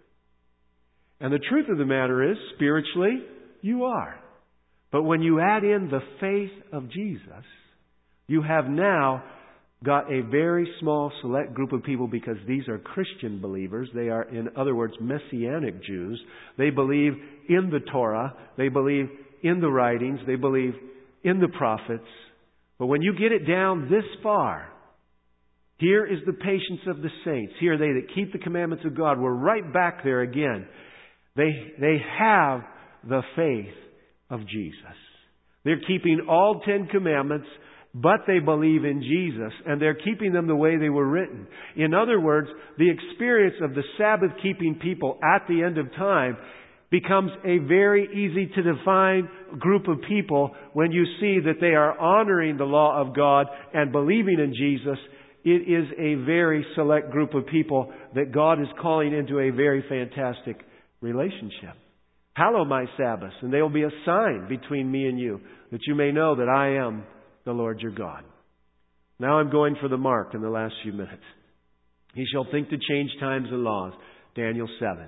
And the truth of the matter is, spiritually, you are. But when you add in the faith of Jesus, you have now got a very small select group of people, because these are Christian believers. They are, in other words, Messianic Jews. They believe in the Torah. They believe in the writings. They believe in the prophets. But when you get it down this far, here is the patience of the saints. Here are they that keep the commandments of God. We're right back there again. They, they have the faith of Jesus. They're keeping all Ten Commandments, but they believe in Jesus, and they're keeping them the way they were written. In other words, the experience of the Sabbath-keeping people at the end of time becomes a very easy to define group of people when you see that they are honoring the law of God and believing in Jesus. It is a very select group of people that God is calling into a very fantastic relationship. Hallow my Sabbaths, and they will be a sign between me and you, that you may know that I am the Lord your God. Now I'm going for the mark in the last few minutes. He shall think to change times and laws. Daniel seven.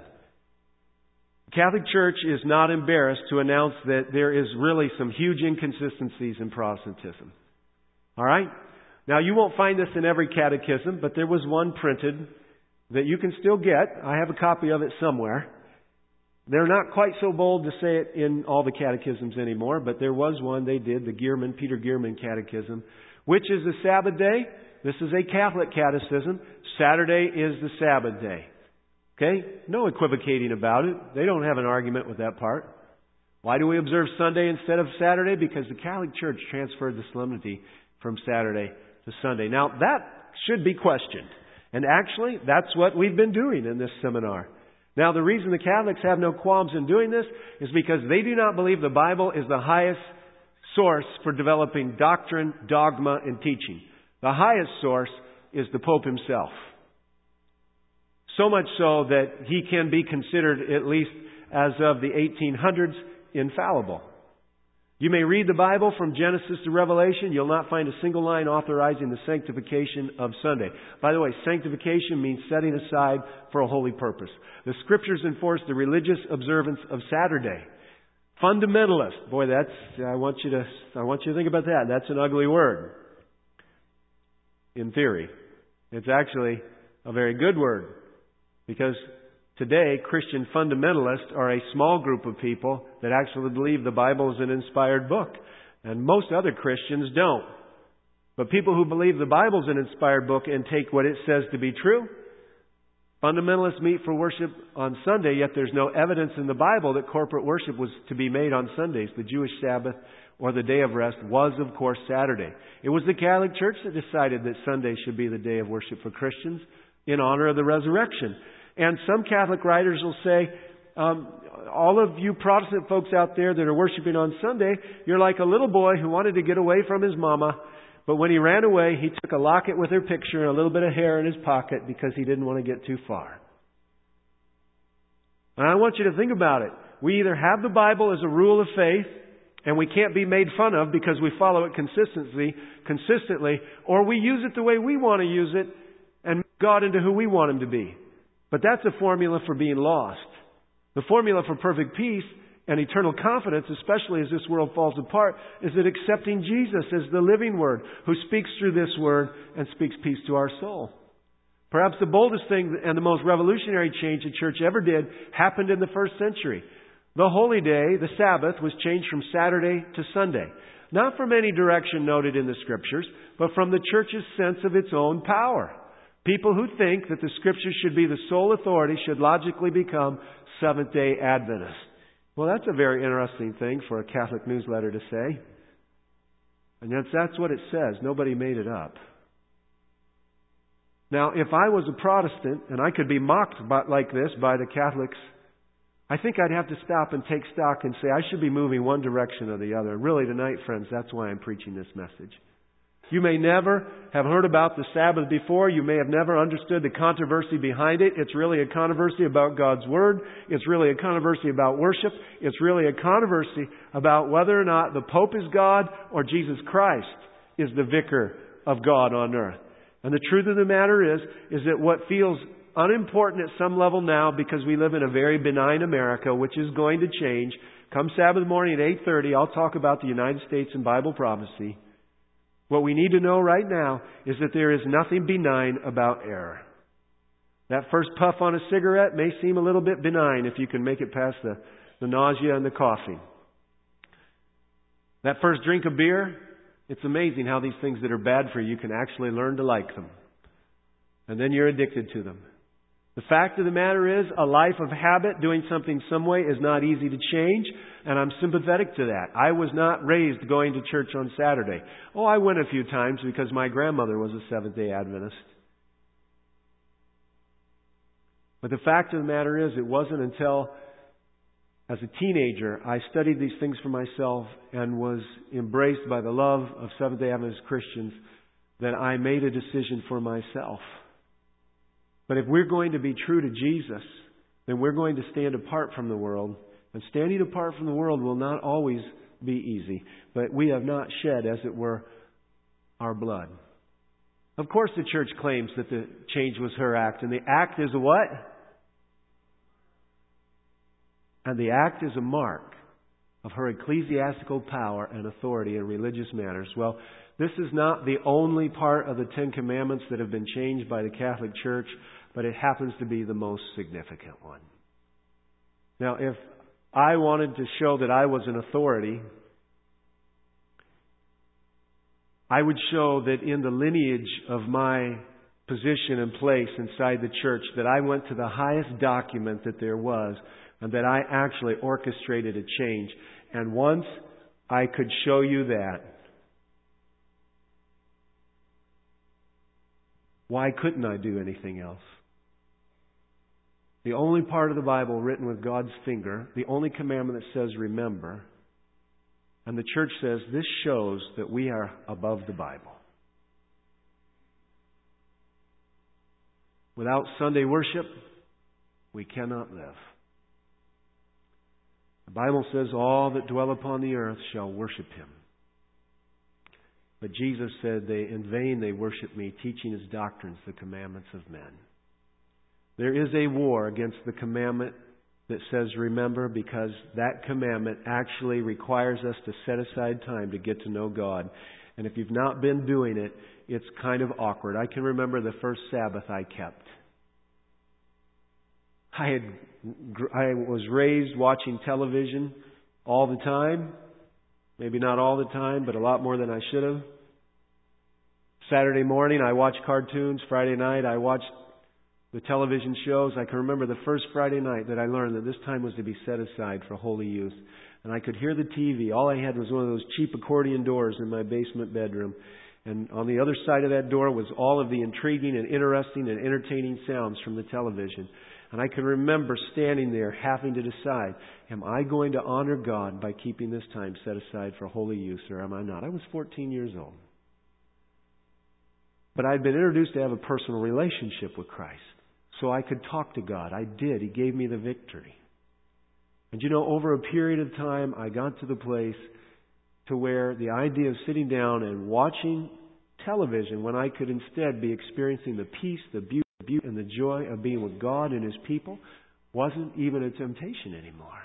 The Catholic Church is not embarrassed to announce that there is really some huge inconsistencies in Protestantism. All right? Now you won't find this in every catechism, but there was one printed that you can still get. I have a copy of it somewhere. They're not quite so bold to say it in all the catechisms anymore, but there was one they did, the Gearman, Peter Gearman Catechism. Which is the Sabbath day? This is a Catholic catechism. Saturday is the Sabbath day. Okay? No equivocating about it. They don't have an argument with that part. Why do we observe Sunday instead of Saturday? Because the Catholic Church transferred the solemnity from Saturday to Sunday. Now, that should be questioned. And actually, that's what we've been doing in this seminar. Now, the reason the Catholics have no qualms in doing this is because they do not believe the Bible is the highest source for developing doctrine, dogma, and teaching. The highest source is the Pope himself. So much so that he can be considered, at least as of the eighteen hundreds, infallible. You may read the Bible from Genesis to Revelation. You'll not find a single line authorizing the sanctification of Sunday. By the way, sanctification means setting aside for a holy purpose. The Scriptures enforce the religious observance of Saturday. Fundamentalist. Boy, that's, I want you to, I want you to think about that. That's an ugly word. In theory. It's actually a very good word. Because today, Christian fundamentalists are a small group of people that actually believe the Bible is an inspired book. And most other Christians don't. But people who believe the Bible is an inspired book and take what it says to be true, fundamentalists meet for worship on Sunday, yet there's no evidence in the Bible that corporate worship was to be made on Sundays. The Jewish Sabbath or the day of rest was, of course, Saturday. It was the Catholic Church that decided that Sunday should be the day of worship for Christians in honor of the resurrection. And some Catholic writers will say, um, all of you Protestant folks out there that are worshiping on Sunday, you're like a little boy who wanted to get away from his mama, but when he ran away, he took a locket with her picture and a little bit of hair in his pocket because he didn't want to get too far. And I want you to think about it. We either have the Bible as a rule of faith, and we can't be made fun of because we follow it consistently, consistently, or we use it the way we want to use it and make God into who we want Him to be. But that's a formula for being lost. The formula for perfect peace and eternal confidence, especially as this world falls apart, is that accepting Jesus as the living Word who speaks through this Word and speaks peace to our soul. Perhaps the boldest thing and the most revolutionary change the church ever did happened in the first century. The holy day, the Sabbath, was changed from Saturday to Sunday. Not from any direction noted in the Scriptures, but from the church's sense of its own power. People who think that the Scriptures should be the sole authority should logically become Seventh-day Adventists. Well, that's a very interesting thing for a Catholic newsletter to say. And that's, that's what it says. Nobody made it up. Now, if I was a Protestant and I could be mocked by, like this by the Catholics, I think I'd have to stop and take stock and say I should be moving one direction or the other. And really tonight, friends, that's why I'm preaching this message. You may never have heard about the Sabbath before. You may have never understood the controversy behind it. It's really a controversy about God's Word. It's really a controversy about worship. It's really a controversy about whether or not the Pope is God or Jesus Christ is the vicar of God on earth. And the truth of the matter is, is that what feels unimportant at some level now, because we live in a very benign America, which is going to change. Come Sabbath morning at eight thirty, I'll talk about the United States and Bible prophecy. What we need to know right now is that there is nothing benign about error. That first puff on a cigarette may seem a little bit benign if you can make it past the, the nausea and the coughing. That first drink of beer, it's amazing how these things that are bad for you can actually learn to like them. And then you're addicted to them. The fact of the matter is, a life of habit, doing something some way, is not easy to change, and I'm sympathetic to that. I was not raised going to church on Saturday. Oh, I went a few times because my grandmother was a Seventh-day Adventist. But the fact of the matter is, it wasn't until, as a teenager, I studied these things for myself and was embraced by the love of Seventh-day Adventist Christians that I made a decision for myself. But if we're going to be true to Jesus, then we're going to stand apart from the world. And standing apart from the world will not always be easy. But we have not shed, as it were, our blood. Of course the church claims that the change was her act. And the act is a what? And the act is a mark of her ecclesiastical power and authority in religious matters. Well, this is not the only part of the Ten Commandments that have been changed by the Catholic Church, but it happens to be the most significant one. Now, if I wanted to show that I was an authority, I would show that in the lineage of my position and place inside the church, that I went to the highest document that there was, and that I actually orchestrated a change. And once I could show you that, why couldn't I do anything else? The only part of the Bible written with God's finger, the only commandment that says remember, and the church says this shows that we are above the Bible. Without Sunday worship, we cannot live. The Bible says all that dwell upon the earth shall worship Him. But Jesus said, they in vain they worship me, teaching His doctrines, the commandments of men. There is a war against the commandment that says remember, because that commandment actually requires us to set aside time to get to know God. And if you've not been doing it, it's kind of awkward. I can remember the first Sabbath I kept. I had I was raised watching television all the time. Maybe not all the time, but a lot more than I should have. Saturday morning, I watched cartoons. Friday night, I watched the television shows. I can remember the first Friday night that I learned that this time was to be set aside for holy use. And I could hear the T V. All I had was one of those cheap accordion doors in my basement bedroom. And on the other side of that door was all of the intriguing and interesting and entertaining sounds from the television. And I can remember standing there having to decide, am I going to honor God by keeping this time set aside for holy use, or am I not? I was fourteen years old. But I'd been introduced to have a personal relationship with Christ. So I could talk to God. I did. He gave me the victory. And you know, over a period of time, I got to the place to where the idea of sitting down and watching television when I could instead be experiencing the peace, the beauty, the beauty and the joy of being with God and His people wasn't even a temptation anymore.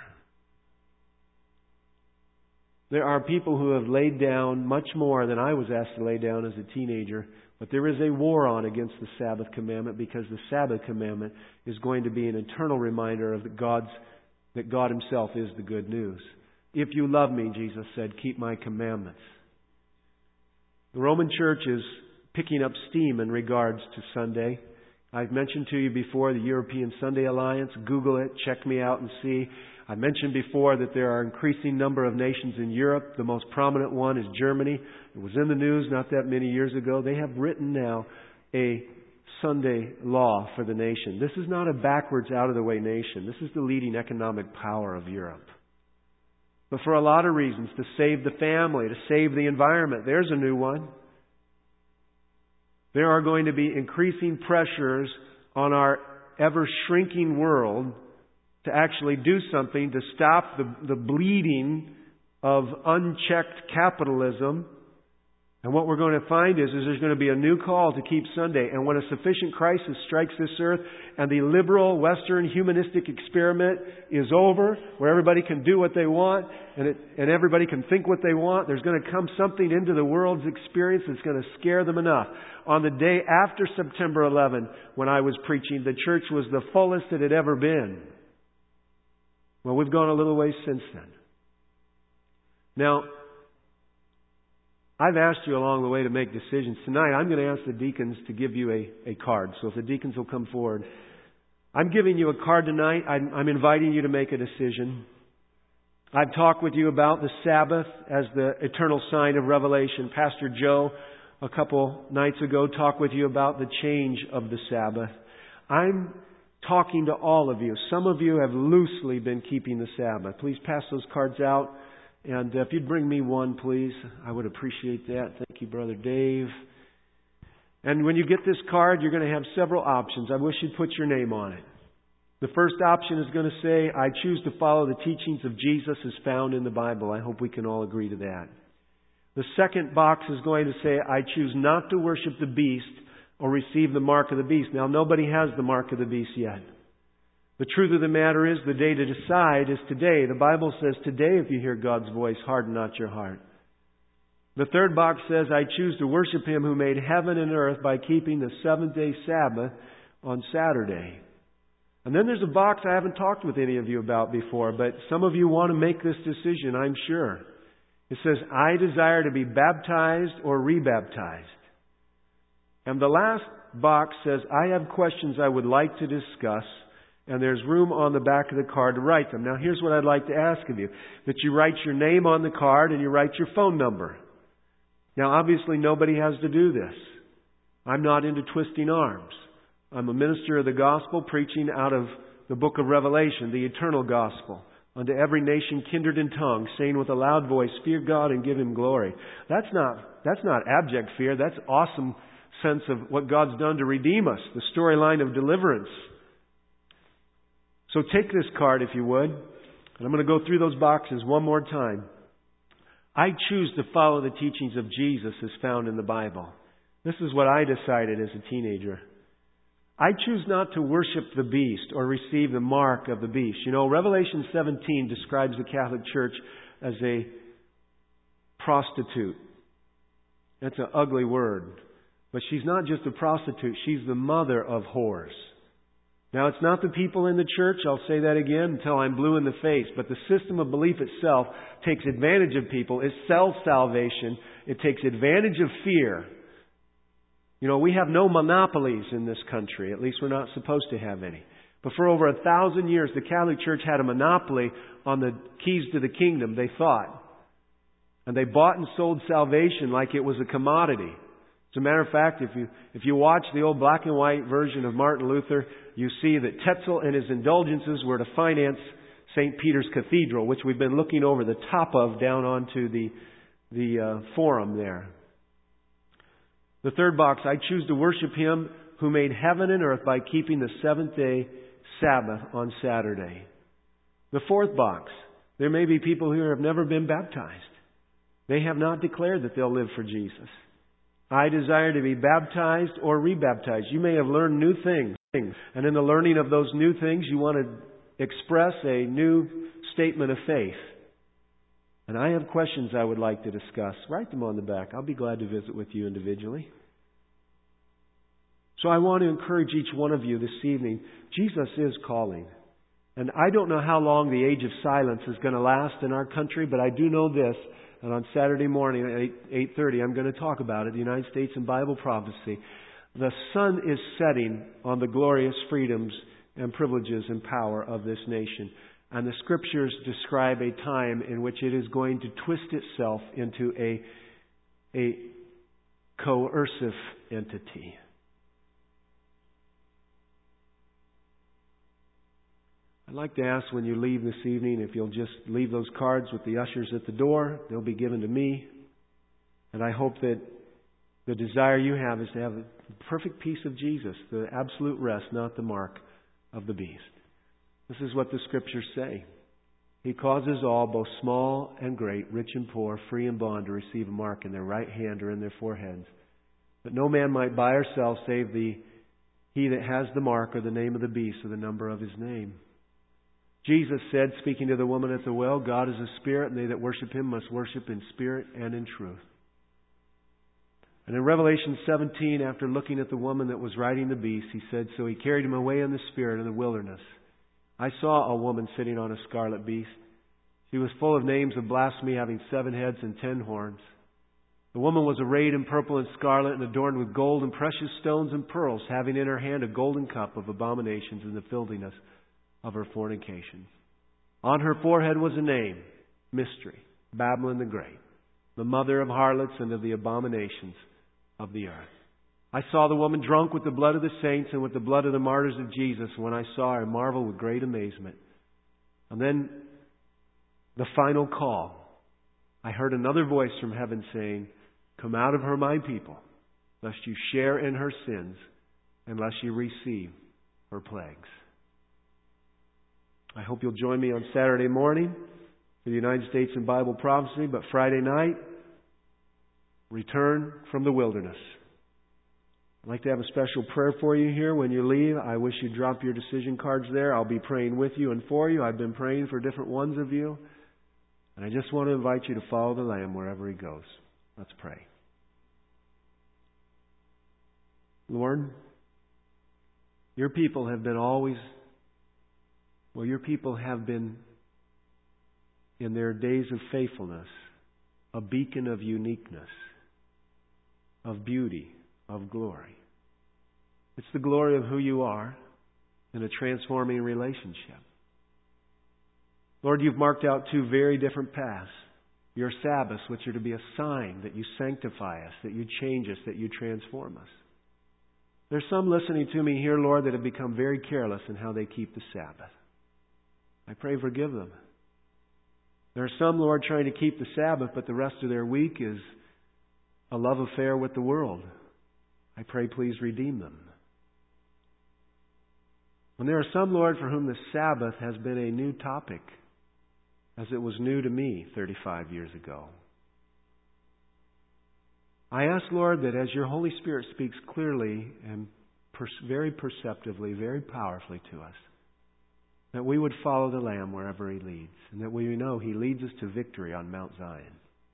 There are people who have laid down much more than I was asked to lay down as a teenager, but there is a war on against the Sabbath commandment because the Sabbath commandment is going to be an eternal reminder of God's, that God Himself is the good news. If you love me, Jesus said, keep my commandments. The Roman Church is picking up steam in regards to Sunday. I've mentioned to you before the European Sunday Alliance. Google it, check me out and see. I mentioned before that there are an increasing number of nations in Europe. The most prominent one is Germany. It was in the news not that many years ago. They have written now a Sunday law for the nation. This is not a backwards, out-of-the-way nation. This is the leading economic power of Europe. But for a lot of reasons, to save the family, to save the environment, there's a new one. There are going to be increasing pressures on our ever-shrinking world to actually do something to stop the, the bleeding of unchecked capitalism. And what we're going to find is, is there's going to be a new call to keep Sunday. And when a sufficient crisis strikes this earth and the liberal Western humanistic experiment is over, where everybody can do what they want and, it, and everybody can think what they want, there's going to come something into the world's experience that's going to scare them enough. On the day after September eleventh, when I was preaching, the church was the fullest it had ever been. Well, we've gone a little ways since then. Now, I've asked you along the way to make decisions. Tonight, I'm going to ask the deacons to give you a, a card. So if the deacons will come forward. I'm giving you a card tonight. I'm, I'm inviting you to make a decision. I've talked with you about the Sabbath as the eternal sign of Revelation. Pastor Joe, a couple nights ago, talked with you about the change of the Sabbath. I'm talking to all of you. Some of you have loosely been keeping the Sabbath. Please pass those cards out. And if you'd bring me one, please, I would appreciate that. Thank you, Brother Dave. And when you get this card, you're going to have several options. I wish you'd put your name on it. The first option is going to say, I choose to follow the teachings of Jesus as found in the Bible. I hope we can all agree to that. The second box is going to say, I choose not to worship the beast or receive the mark of the beast. Now, nobody has the mark of the beast yet. The truth of the matter is, the day to decide is today. The Bible says, today if you hear God's voice, harden not your heart. The third box says, I choose to worship Him who made heaven and earth by keeping the seventh-day Sabbath on Saturday. And then there's a box I haven't talked with any of you about before, but some of you want to make this decision, I'm sure. It says, I desire to be baptized or rebaptized. And the last box says, I have questions I would like to discuss. And there's room on the back of the card to write them. Now, here's what I'd like to ask of you. That you write your name on the card and you write your phone number. Now, obviously, nobody has to do this. I'm not into twisting arms. I'm a minister of the gospel preaching out of the book of Revelation, the eternal gospel, unto every nation, kindred, and tongue, saying with a loud voice, fear God and give Him glory. That's not, that's not abject fear. That's awesome sense of what God's done to redeem us, the storyline of deliverance. So take this card, if you would, and I'm going to go through those boxes one more time. I choose to follow the teachings of Jesus as found in the Bible. This is what I decided as a teenager. I choose not to worship the beast or receive the mark of the beast. You know, Revelation seventeen describes the Catholic Church as a prostitute. That's an ugly word. But she's not just a prostitute. She's the mother of whores. Now, it's not the people in the church, I'll say that again until I'm blue in the face, but the system of belief itself takes advantage of people. It sells salvation. It takes advantage of fear. You know, we have no monopolies in this country. At least we're not supposed to have any. But for over a thousand years, the Catholic Church had a monopoly on the keys to the kingdom, they thought. And they bought and sold salvation like it was a commodity. As a matter of fact, if you if you watch the old black and white version of Martin Luther, you see that Tetzel and his indulgences were to finance Saint Peter's Cathedral, which we've been looking over the top of down onto the the uh, forum there. The third box, I choose to worship Him who made heaven and earth by keeping the seventh day Sabbath on Saturday. The fourth box, there may be people who have never been baptized. They have not declared that they'll live for Jesus. I desire to be baptized or rebaptized. You may have learned new things. And in the learning of those new things, you want to express a new statement of faith. And I have questions I would like to discuss. Write them on the back. I'll be glad to visit with you individually. So I want to encourage each one of you this evening. Jesus is calling. And I don't know how long the age of silence is going to last in our country, but I do know this. And on Saturday morning at eight thirty, I'm going to talk about it, the United States in Bible Prophecy. The sun is setting on the glorious freedoms and privileges and power of this nation. And the Scriptures describe a time in which it is going to twist itself into a, a coercive entity. I'd like to ask when you leave this evening if you'll just leave those cards with the ushers at the door. They'll be given to me. And I hope that the desire you have is to have the perfect peace of Jesus, the absolute rest, not the mark of the beast. This is what the Scriptures say. He causes all, both small and great, rich and poor, free and bond, to receive a mark in their right hand or in their foreheads. But no man might buy or sell save the he that has the mark or the name of the beast or the number of his name. Jesus said, speaking to the woman at the well, God is a spirit, and they that worship Him must worship in spirit and in truth. And in Revelation seventeen, after looking at the woman that was riding the beast, He said, so He carried him away in the spirit in the wilderness. I saw a woman sitting on a scarlet beast. She was full of names of blasphemy, having seven heads and ten horns. The woman was arrayed in purple and scarlet and adorned with gold and precious stones and pearls, having in her hand a golden cup of abominations and the filthiness of her fornications. On her forehead was a name, Mystery, Babylon the Great, the mother of harlots and of the abominations of the earth. I saw the woman drunk with the blood of the saints and with the blood of the martyrs of Jesus. When I saw her, I marveled with great amazement. And then the final call. I heard another voice from heaven saying, come out of her, my people, lest you share in her sins, and lest you receive her plagues. I hope you'll join me on Saturday morning for the United States in Bible Prophecy, but Friday night, return from the wilderness. I'd like to have a special prayer for you here when you leave. I wish you'd drop your decision cards there. I'll be praying with you and for you. I've been praying for different ones of you. And I just want to invite you to follow the Lamb wherever He goes. Let's pray. Lord, your people have been always... Well, your people have been, in their days of faithfulness, a beacon of uniqueness, of beauty, of glory. It's the glory of who you are in a transforming relationship. Lord, you've marked out two very different paths. Your Sabbaths, which are to be a sign that you sanctify us, that you change us, that you transform us. There's some listening to me here, Lord, that have become very careless in how they keep the Sabbath. I pray forgive them. There are some, Lord, trying to keep the Sabbath, but the rest of their week is a love affair with the world. I pray please redeem them. And there are some, Lord, for whom the Sabbath has been a new topic, as it was new to me thirty-five years ago. I ask, Lord, that as your Holy Spirit speaks clearly and per- very perceptively, very powerfully to us, that we would follow the Lamb wherever He leads, and that we know He leads us to victory on Mount Zion.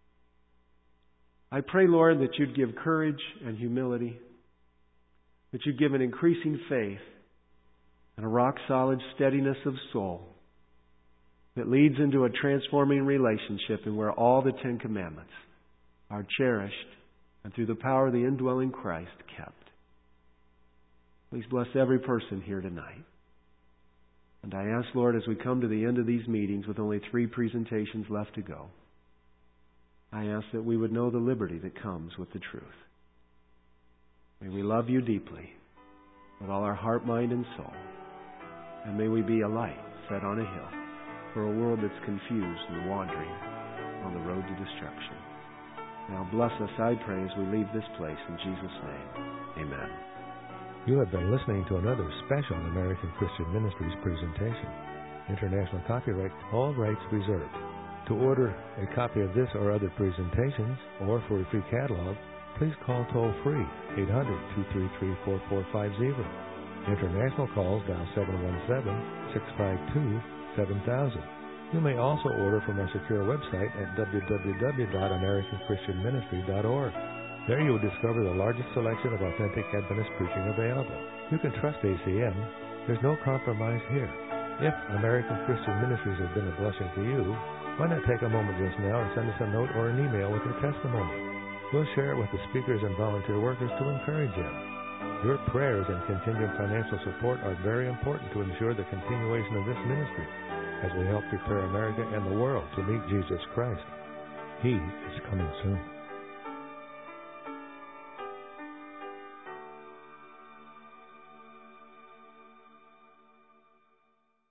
I pray, Lord, that you'd give courage and humility, that you'd give an increasing faith and a rock-solid steadiness of soul that leads into a transforming relationship and where all the Ten Commandments are cherished and through the power of the indwelling Christ kept. Please bless every person here tonight. And I ask, Lord, as we come to the end of these meetings with only three presentations left to go, I ask that we would know the liberty that comes with the truth. May we love you deeply with all our heart, mind, and soul. And may we be a light set on a hill for a world that's confused and wandering on the road to destruction. Now bless us, I pray, as we leave this place in Jesus' name. Amen. You have been listening to another special American Christian Ministries presentation. International copyright, all rights reserved. To order a copy of this or other presentations, or for a free catalog, please call toll-free eight hundred, two three three, four four five zero. International calls dial seven one seven, six five two, seven thousand. You may also order from our secure website at w w w dot american christian ministry dot org. There you will discover the largest selection of authentic Adventist preaching available. You can trust A C M. There's no compromise here. If American Christian Ministries has been a blessing to you, why not take a moment just now and send us a note or an email with your testimony? We'll share it with the speakers and volunteer workers to encourage you. Your prayers and contingent financial support are very important to ensure the continuation of this ministry as we help prepare America and the world to meet Jesus Christ. He is coming soon.